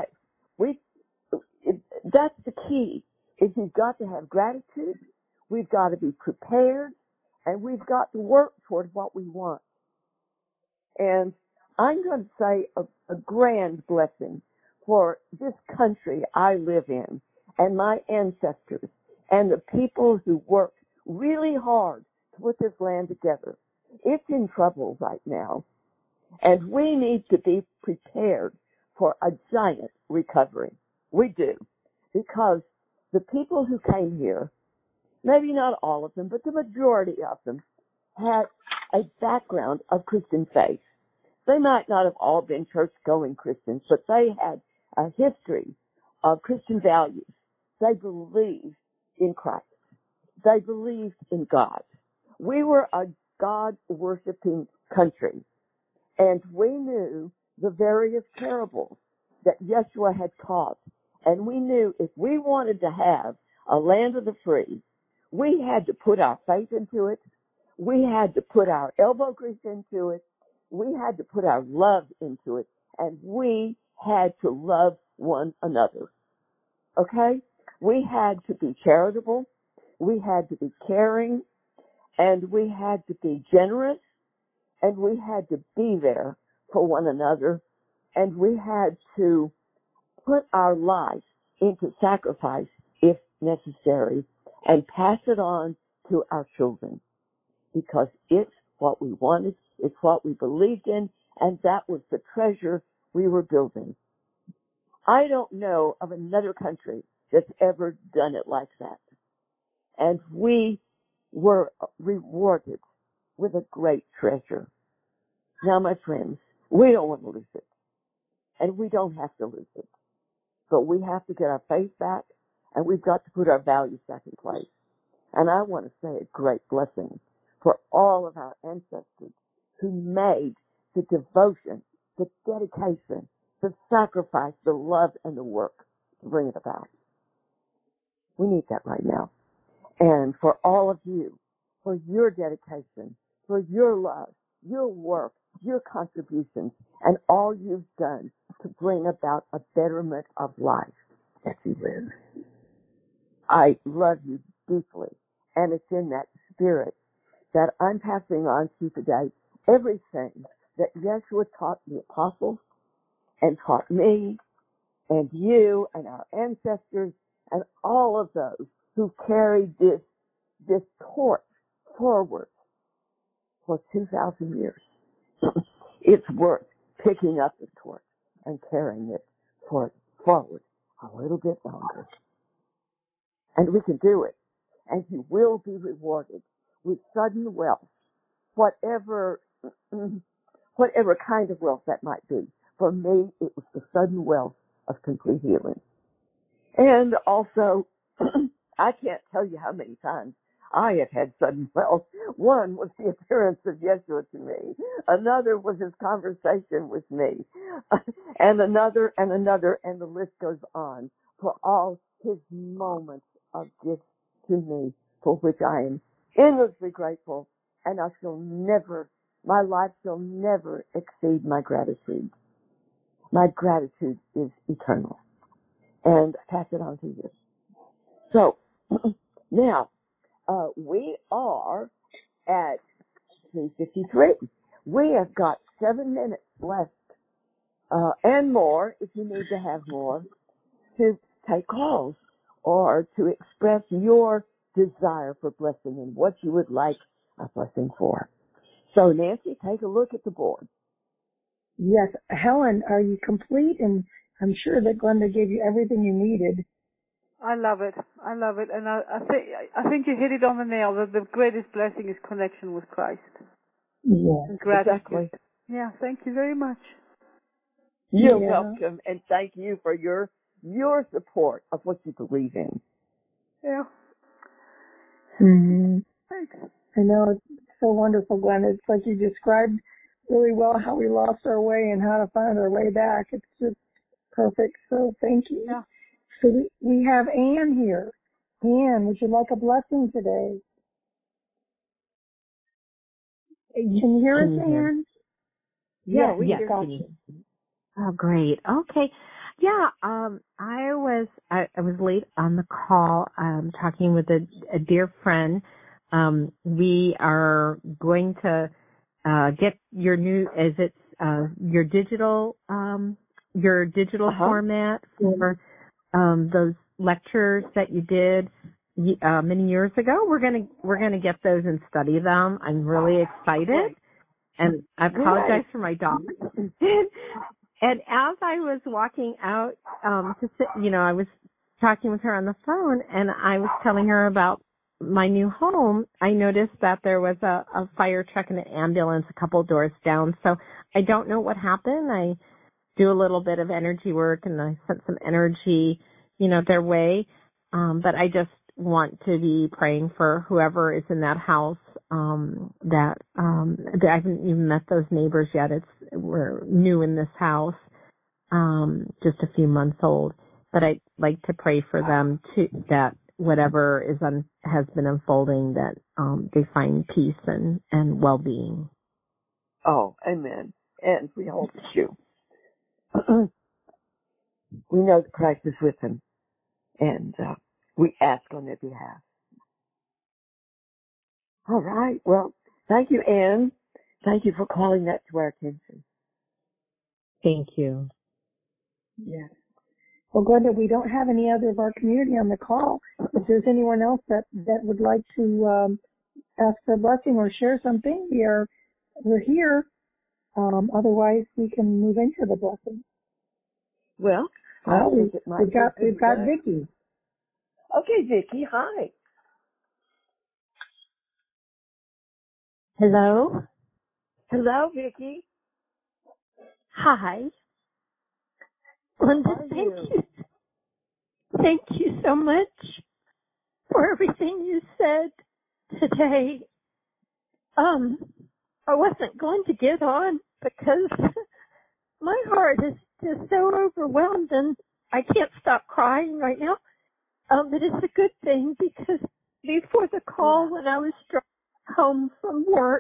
That's the key, is we've got to have gratitude, we've got to be prepared, and we've got to work toward what we want. And I'm going to say a grand blessing for this country I live in and my ancestors and the people who worked really hard to put this land together. It's in trouble right now, and we need to be prepared for a giant recovery. We do, because the people who came here, maybe not all of them, but the majority of them, had a background of Christian faith. They might not have all been church-going Christians, but they had a history of Christian values. They believed in Christ. They believed in God. We were a God-worshiping country, and we knew the various parables that Yeshua had taught. And we knew if we wanted to have a land of the free, we had to put our faith into it. We had to put our elbow grease into it. We had to put our love into it. And we had to love one another. Okay? We had to be charitable. We had to be caring. And we had to be generous. And we had to be there for one another. And we had to put our life into sacrifice if necessary and pass it on to our children, because it's what we wanted, it's what we believed in, and that was the treasure we were building. I don't know of another country that's ever done it like that. And we were rewarded with a great treasure. Now, my friends, we don't want to lose it. And we don't have to lose it. But we have to get our faith back, and we've got to put our values back in place. And I want to say a great blessing for all of our ancestors who made the devotion, the dedication, the sacrifice, the love, and the work to bring it about. We need that right now. And for all of you, for your dedication, for your love, your work, your contributions, and all you've done to bring about a betterment of life that you live. I love you deeply, and it's in that spirit that I'm passing on to you today everything that Yeshua taught the apostles and taught me and you and our ancestors and all of those who carried this torch forward for 2,000 years. It's worth picking up the torch and carrying it forward a little bit longer. And we can do it. And you will be rewarded with sudden wealth, whatever kind of wealth that might be. For me, it was the sudden wealth of complete healing. And also, I can't tell you how many times I have had sudden wealth. One was the appearance of Yeshua to me. Another was his conversation with me. And another, and the list goes on for all his moments of gifts to me, for which I am endlessly grateful, and my life shall never exceed my gratitude. My gratitude is eternal. And I pass it on to you. So, now, we are at 3:53. We have got 7 minutes left, and more, if you need to have more, to take calls or to express your desire for blessing and what you would like a blessing for. So, Nancy, take a look at the board. Yes. Helen, are you complete? And I'm sure that Glenda gave you everything you needed. I love it. And I think you hit it on the nail, that the greatest blessing is connection with Christ. Yeah, and gratitude. Exactly. Yeah, thank you very much. You're welcome, and thank you for your support of what you believe in. Yeah. Mm-hmm. Thanks. I know, it's so wonderful, Glenn. It's like you described really well how we lost our way and how to find our way back. It's just perfect. So thank you. Yeah. So we have Anne here. Anne, would you like a blessing today? Can you hear us, Anne? Yeah, we got you. Oh, great. Okay. Yeah, I was late on the call, talking with a dear friend. We are going to, get your new, your digital format for, those lectures that you did, many years ago. We're gonna get those and study them. I'm really excited. And I apologize for my dog. And as I was walking out to sit, I was talking with her on the phone, and I was telling her about my new home. I noticed that there was a fire truck and an ambulance a couple doors down. So I don't know what happened. I do a little bit of energy work, and I sent some energy, their way. But I just want to be praying for whoever is in that house. That I haven't even met those neighbors yet. We're new in this house, just a few months old. But I'd like to pray for them too, that whatever has been unfolding, that they find peace and well-being. Oh, amen. And we hold the shoe. We know that Christ is with them, and we ask on their behalf. All right. Well, thank you, Anne. Thank you for calling that to our attention. Thank you. Yes. Well, Glenda, we don't have any other of our community on the call. If there's anyone else that would like to ask for a blessing or share something, we're here. Otherwise, we can move into the blessing. Well, I think it might we've got Vicki. Okay, Vicki, hi. Hello? Hello, Vicki. Hi. Linda, thank you. Thank you so much for everything you said today. I wasn't going to get on because my heart is just so overwhelmed and I can't stop crying right now. But it's a good thing because before the call, when I was driving home from work,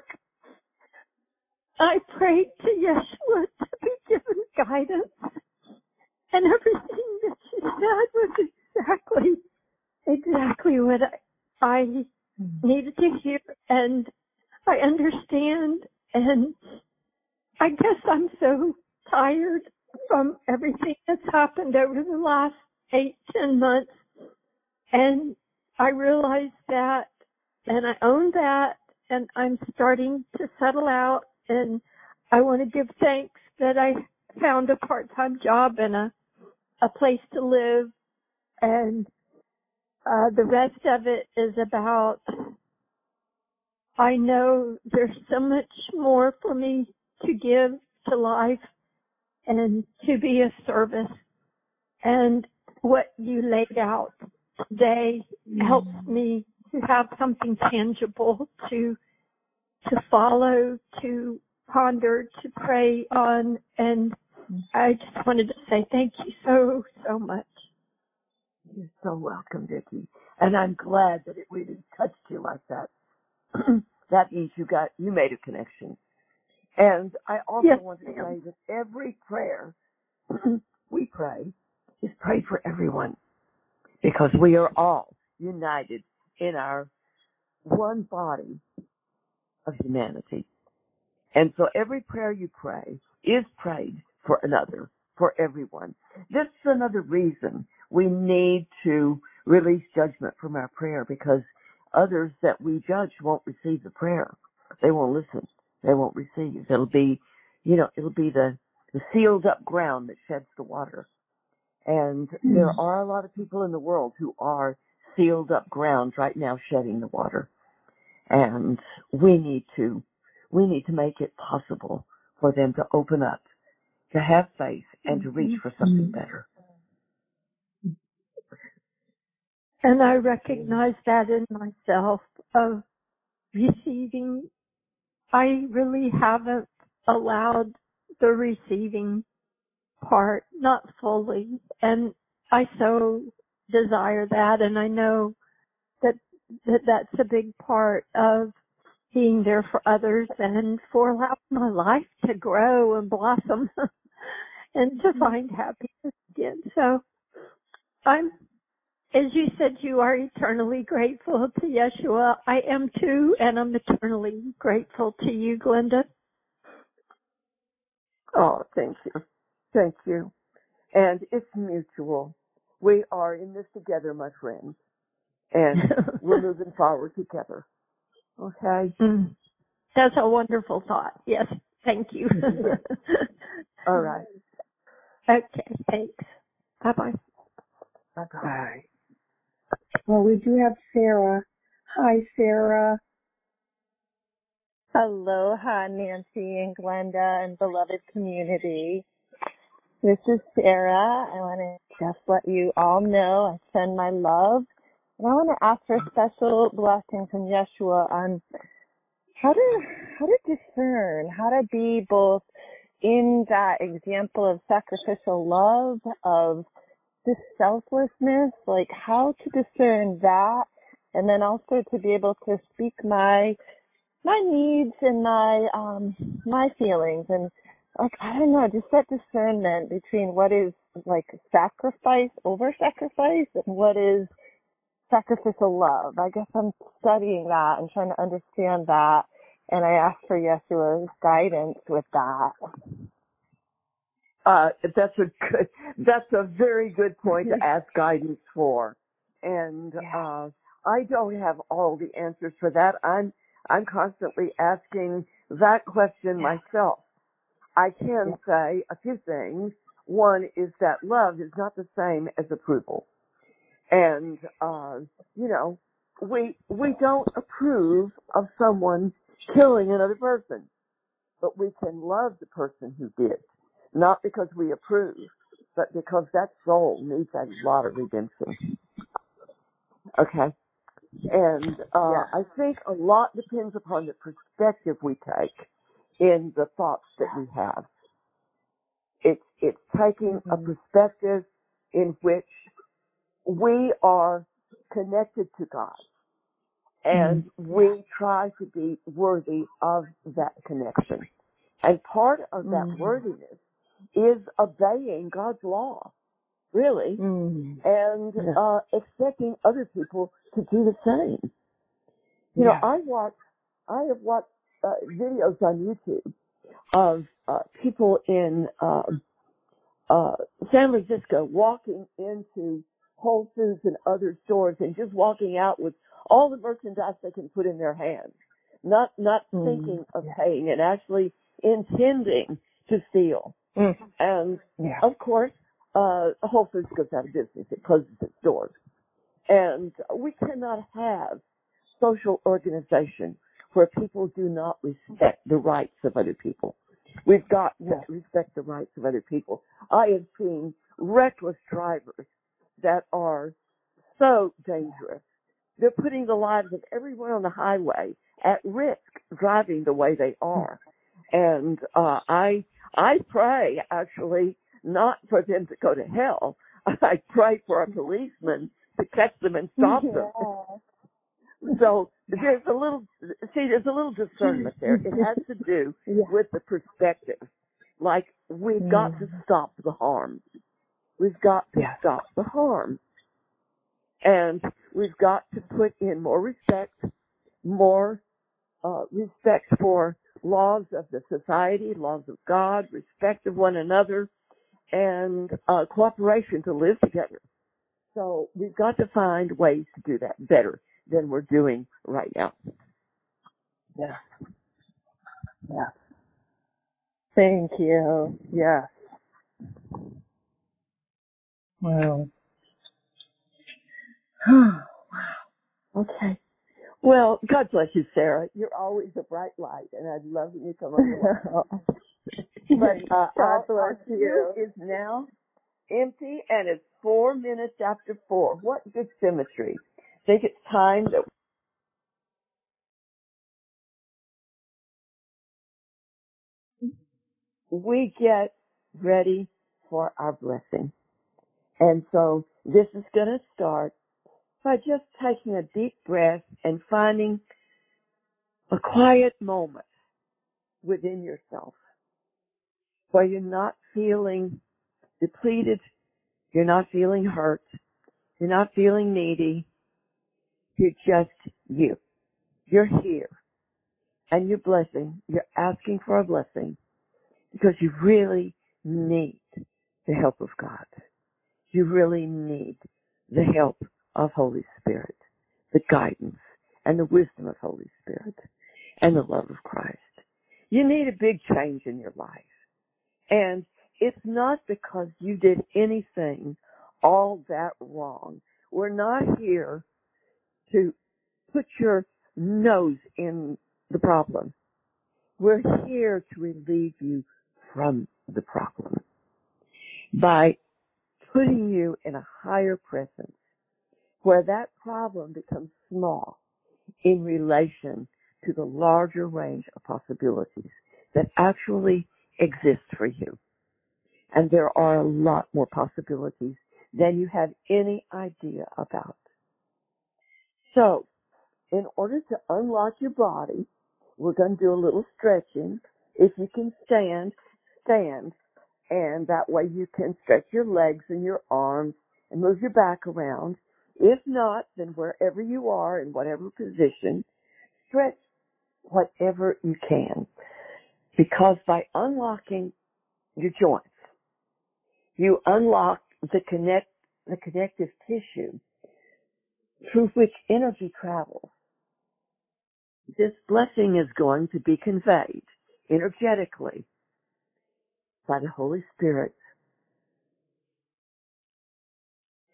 I prayed to Yeshua to be given guidance, and everything that she said was exactly what I needed to hear, and I understand, and I guess I'm so tired from everything that's happened over the last 8-10 months, and I realize that, and I own that, and I'm starting to settle out, and I want to give thanks that I found a part-time job and a place to live, and the rest of it is about, I know there's so much more for me to give to life and to be of service. And what you laid out today helps me to have something tangible to follow, to ponder, to pray on. And I just wanted to say thank you so, so much. You're so welcome, Vicki. And I'm glad that it really touched you like that. That means you made a connection. And I also want to say that every prayer we pray is prayed for everyone, because we are all united in our one body of humanity. And so every prayer you pray is prayed for another, for everyone. This is another reason we need to release judgment from our prayer, because others that we judge won't receive the prayer. They won't listen. They won't receive. It'll be the sealed up ground that sheds the water. And there are a lot of people in the world who are sealed up ground right now shedding the water. And we need to make it possible for them to open up, to have faith, and to reach for something better. And I recognize that in myself of receiving. I really haven't allowed the receiving part, not fully. And I so desire that, and I know that's a big part of being there for others and for allowing my life to grow and blossom and to find happiness again. So I'm, as you said, you are eternally grateful to Yeshua. I am too, and I'm eternally grateful to you, Glenda. Oh, thank you. Thank you. And it's mutual. We are in this together, my friends. And we're moving forward together. Okay? That's a wonderful thought. Yes. Thank you. All right. Okay. Thanks. Bye-bye. Bye-bye. Well, we do have Sarah. Hi, Sarah. Aloha, Nancy and Glenda and beloved community. This is Sarah. I want to just let you all know I send my love. And I want to ask for a special blessing from Yeshua on how to discern, how to be both in that example of sacrificial love, of this selflessness, like how to discern that, and then also to be able to speak my needs and my feelings, and like I don't know, just that discernment between what is like sacrifice over sacrifice and what is sacrificial love. I guess I'm studying that and trying to understand that, and I ask for Yeshua's guidance with that. That's a very good point to ask guidance for. And I don't have all the answers for that. I'm constantly asking that question myself. I can say a few things One is that love is not the same as approval. And, we don't approve of someone killing another person, but we can love the person who did, not because we approve, but because that soul needs a lot of redemption. Okay? And I think a lot depends upon the perspective we take in the thoughts that we have. It's taking a perspective in which we are connected to God, and we try to be worthy of that connection. And part of that worthiness is obeying God's law, really, and expecting other people to do the same. You know, I have watched videos on YouTube of people in San Francisco walking into Whole Foods and other stores and just walking out with all the merchandise they can put in their hands, not thinking of paying and actually intending to steal. And of course, Whole Foods goes out of business; it closes its doors. And we cannot have social organization where people do not respect the rights of other people. We've got to respect the rights of other people. I have seen reckless drivers that are so dangerous. They're putting the lives of everyone on the highway at risk driving the way they are. And I pray, actually, not for them to go to hell. I pray for a policeman to catch them and stop them. So there's a little discernment there. It has to do with the perspective. Like, we've got to stop the harm. We've got to stop the harm. And we've got to put in more respect for laws of the society, laws of God, respect of one another, and cooperation to live together. So we've got to find ways to do that better than we're doing right now. Yeah. Thank you. Yes. Well. Okay. Well, God bless you, Sarah. You're always a bright light, and I'd love when you come on the line. But our queue is now empty, and it's 4 minutes after 4. What good symmetry. I think it's time that we get ready for our blessing. And so this is going to start by just taking a deep breath and finding a quiet moment within yourself where you're not feeling depleted, you're not feeling hurt, you're not feeling needy, you're just you. You're here, and you're blessing, you're asking for a blessing because you really need the help of God. You really need the help of Holy Spirit, the guidance and the wisdom of Holy Spirit, and the love of Christ. You need a big change in your life. And it's not because you did anything all that wrong. We're not here to put your nose in the problem. We're here to relieve you from the problem by putting you in a higher presence where that problem becomes small in relation to the larger range of possibilities that actually exist for you. And there are a lot more possibilities than you have any idea about. So, in order to unlock your body, we're going to do a little stretching. If you can stand, stand. And that way you can stretch your legs and your arms and move your back around. If not, then wherever you are, in whatever position, stretch whatever you can. Because by unlocking your joints, you unlock the connective tissue through which energy travels. This blessing is going to be conveyed energetically by the Holy Spirit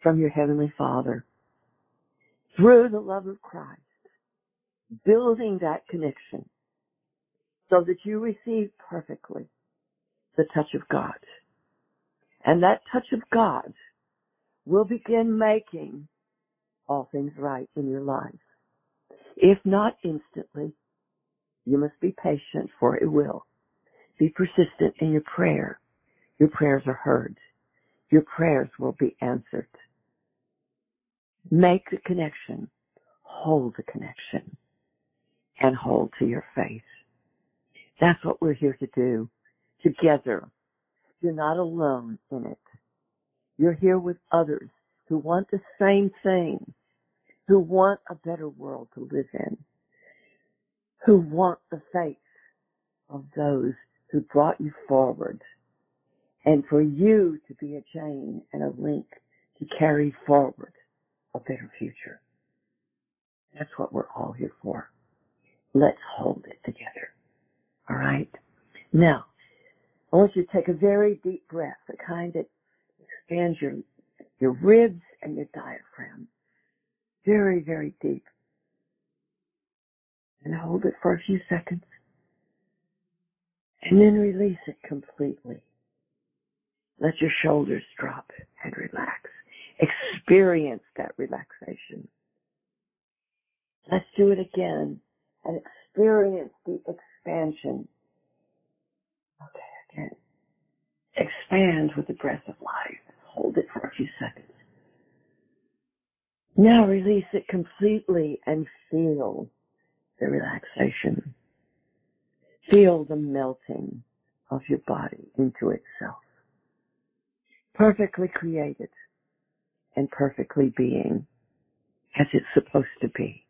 from your Heavenly Father through the love of Christ, building that connection so that you receive perfectly the touch of God. And that touch of God will begin making all things right in your life. If not instantly, you must be patient, for it will. Be persistent in your prayer. Your prayers are heard. Your prayers will be answered. Make the connection. Hold the connection. And hold to your faith. That's what we're here to do. Together. You're not alone in it. You're here with others who want the same thing, who want a better world to live in, who want the faith of those who brought you forward, and for you to be a chain and a link to carry forward a better future. That's what we're all here for. Let's hold it together. All right? Now, I want you to take a very deep breath, the kind that expands your ribs and your diaphragm. Very, very deep. And hold it for a few seconds. And then release it completely. Let your shoulders drop and relax. Experience that relaxation. Let's do it again and experience the expansion. Okay, again. Expand with the breath of life. Hold it for a few seconds. Now release it completely and feel the relaxation. Feel the melting of your body into itself. Perfectly created and perfectly being as it's supposed to be.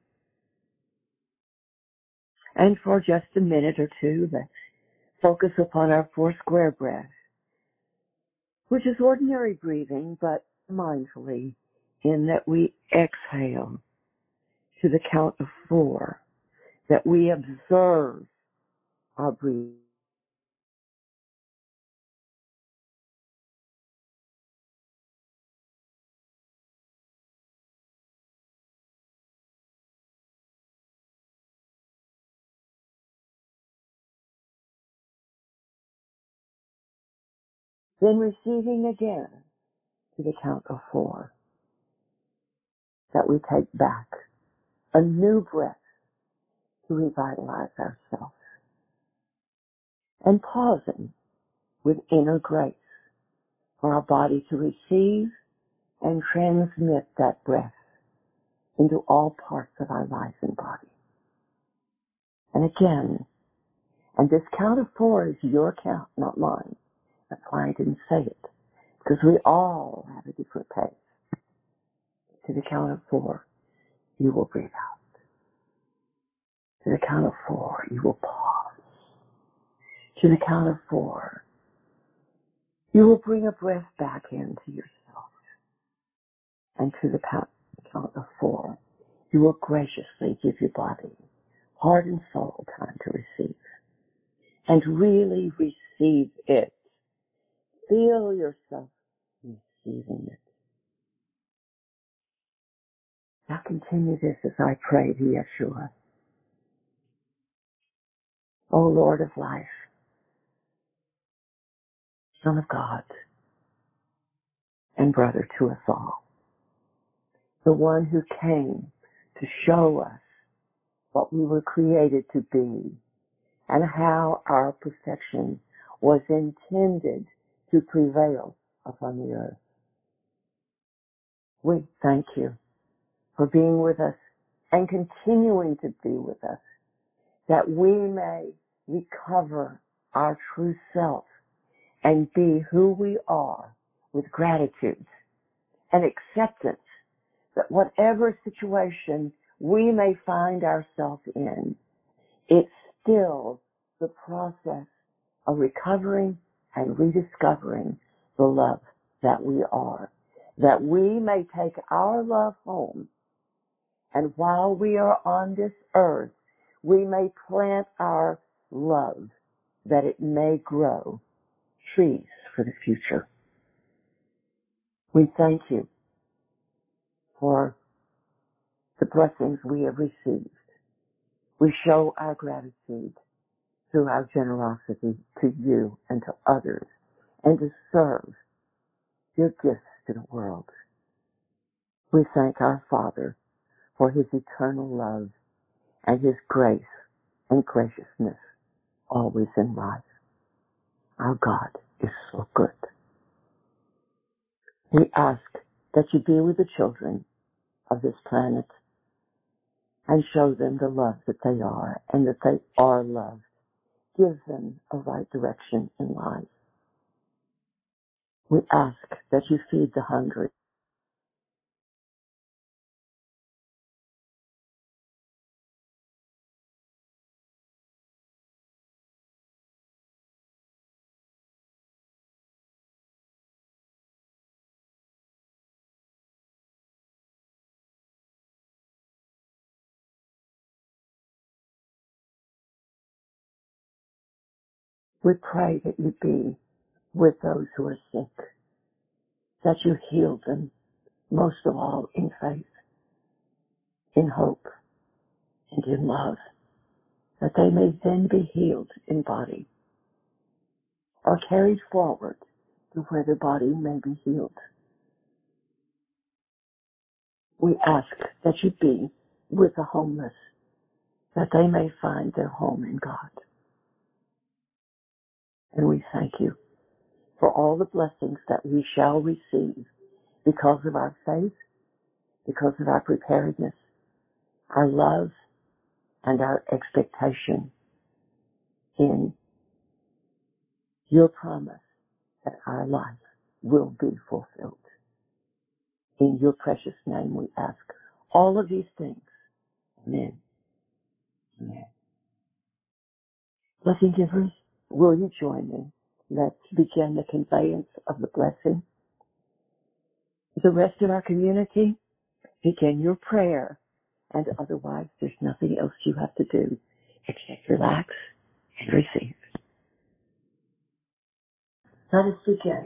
And for just a minute or two, let's focus upon our 4 square breath, which is ordinary breathing, but mindfully, in that we exhale to the count of 4, that we observe our breathing. Then receiving again to the count of 4, that we take back a new breath to revitalize ourselves. And pausing with inner grace for our body to receive and transmit that breath into all parts of our life and body. And again, and this count of 4 is your count, not mine. That's why I didn't say it, because we all have a different pace. To the count of 4, you will breathe out. To the count of 4, you will pause. To the count of 4, you will bring a breath back into yourself. And to the count of 4, you will graciously give your body, heart and soul, time to receive. And really receive it. Feel yourself receiving it. Now continue this as I pray to Yeshua. O Lord of life, Son of God, and brother to us all, the one who came to show us what we were created to be and how our perfection was intended to prevail upon the earth. We thank you for being with us and continuing to be with us, that we may recover our true self and be who we are with gratitude and acceptance that whatever situation we may find ourselves in, it's still the process of recovering and rediscovering the love that we are, that we may take our love home, and while we are on this earth, we may plant our love that it may grow trees for the future. We thank you for the blessings we have received. We show our gratitude through our generosity to you and to others, and to serve your gifts to the world. We thank our Father for his eternal love and his grace and graciousness always in life. Our God is so good. We ask that you be with the children of this planet and show them the love that they are and that they are loved. Give them a right direction in life. We ask that you feed the hungry. We pray that you be with those who are sick, that you heal them, most of all in faith, in hope, and in love, that they may then be healed in body or carried forward to where the body may be healed. We ask that you be with the homeless, that they may find their home in God. And we thank you for all the blessings that we shall receive because of our faith, because of our preparedness, our love, and our expectation in your promise that our life will be fulfilled. In your precious name we ask all of these things. Amen. Amen. Blessing givers, will you join me? Let's begin the conveyance of the blessing. The rest of our community, begin your prayer. And otherwise, there's nothing else you have to do except relax and receive. Let us begin.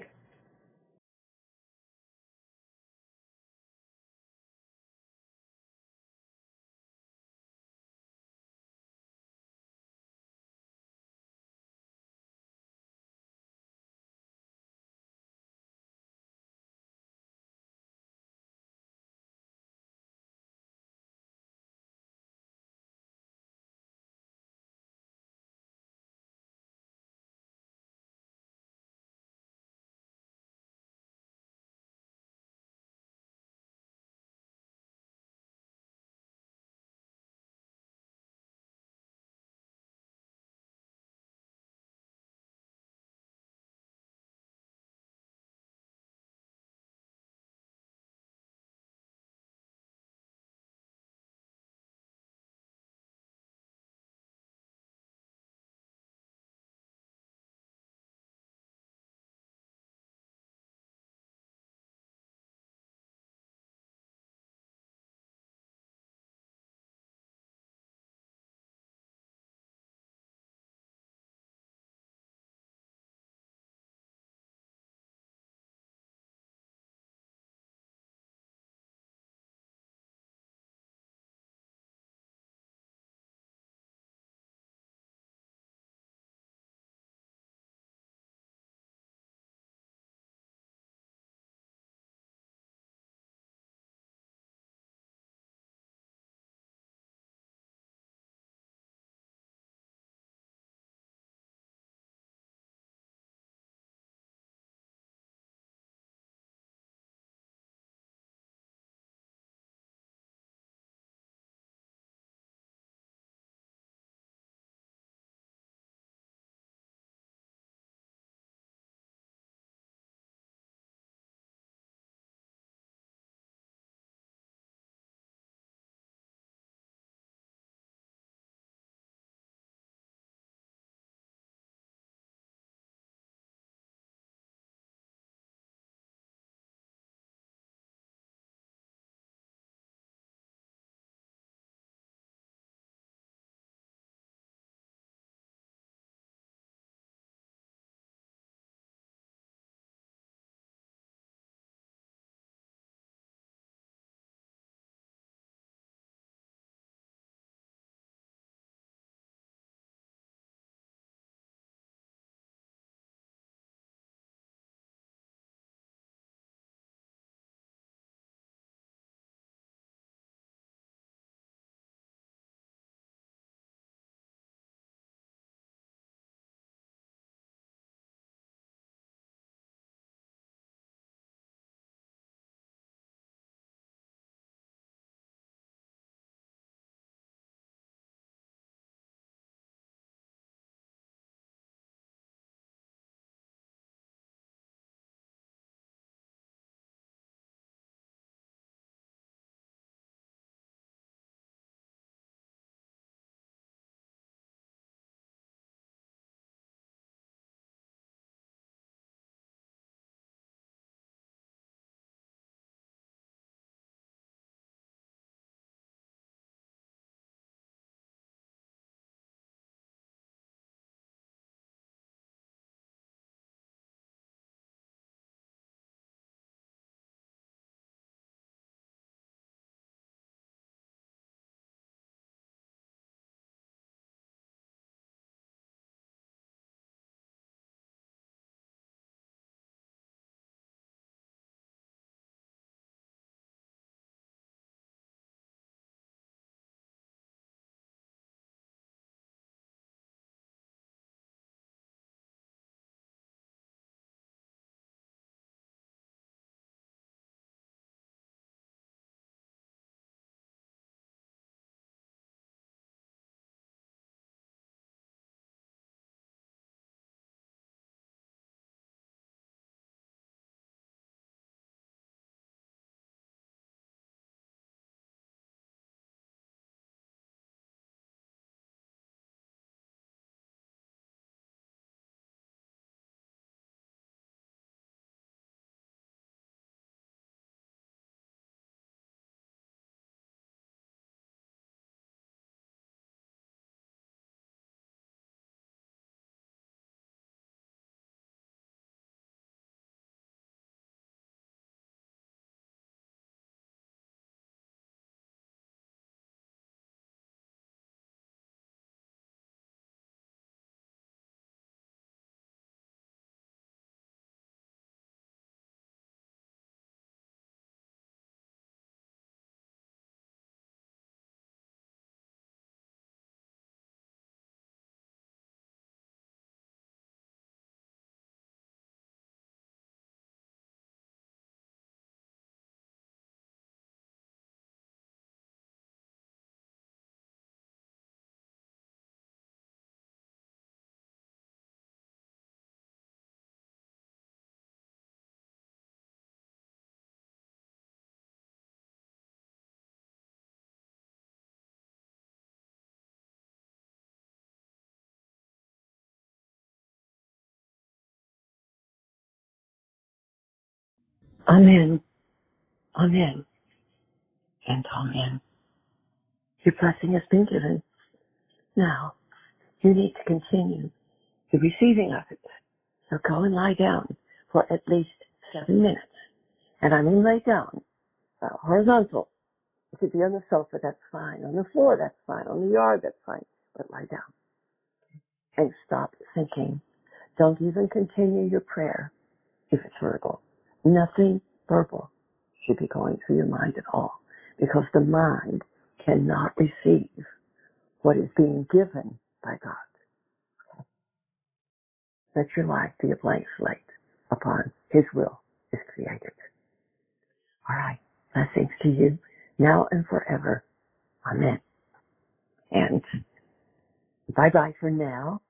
Amen. Amen. And amen. Your blessing has been given. Now, you need to continue the receiving of it. So go and lie down for at least 7 minutes. And I mean lay down, horizontal. If you be on the sofa, that's fine. On the floor, that's fine. On the yard, that's fine. But lie down. And stop thinking. Don't even continue your prayer if it's verbal. Nothing verbal should be going through your mind at all. Because the mind cannot receive what is being given by God. Let your life be a blank slate upon His will is created. All right. Blessings to you now and forever. Amen. And bye-bye for now.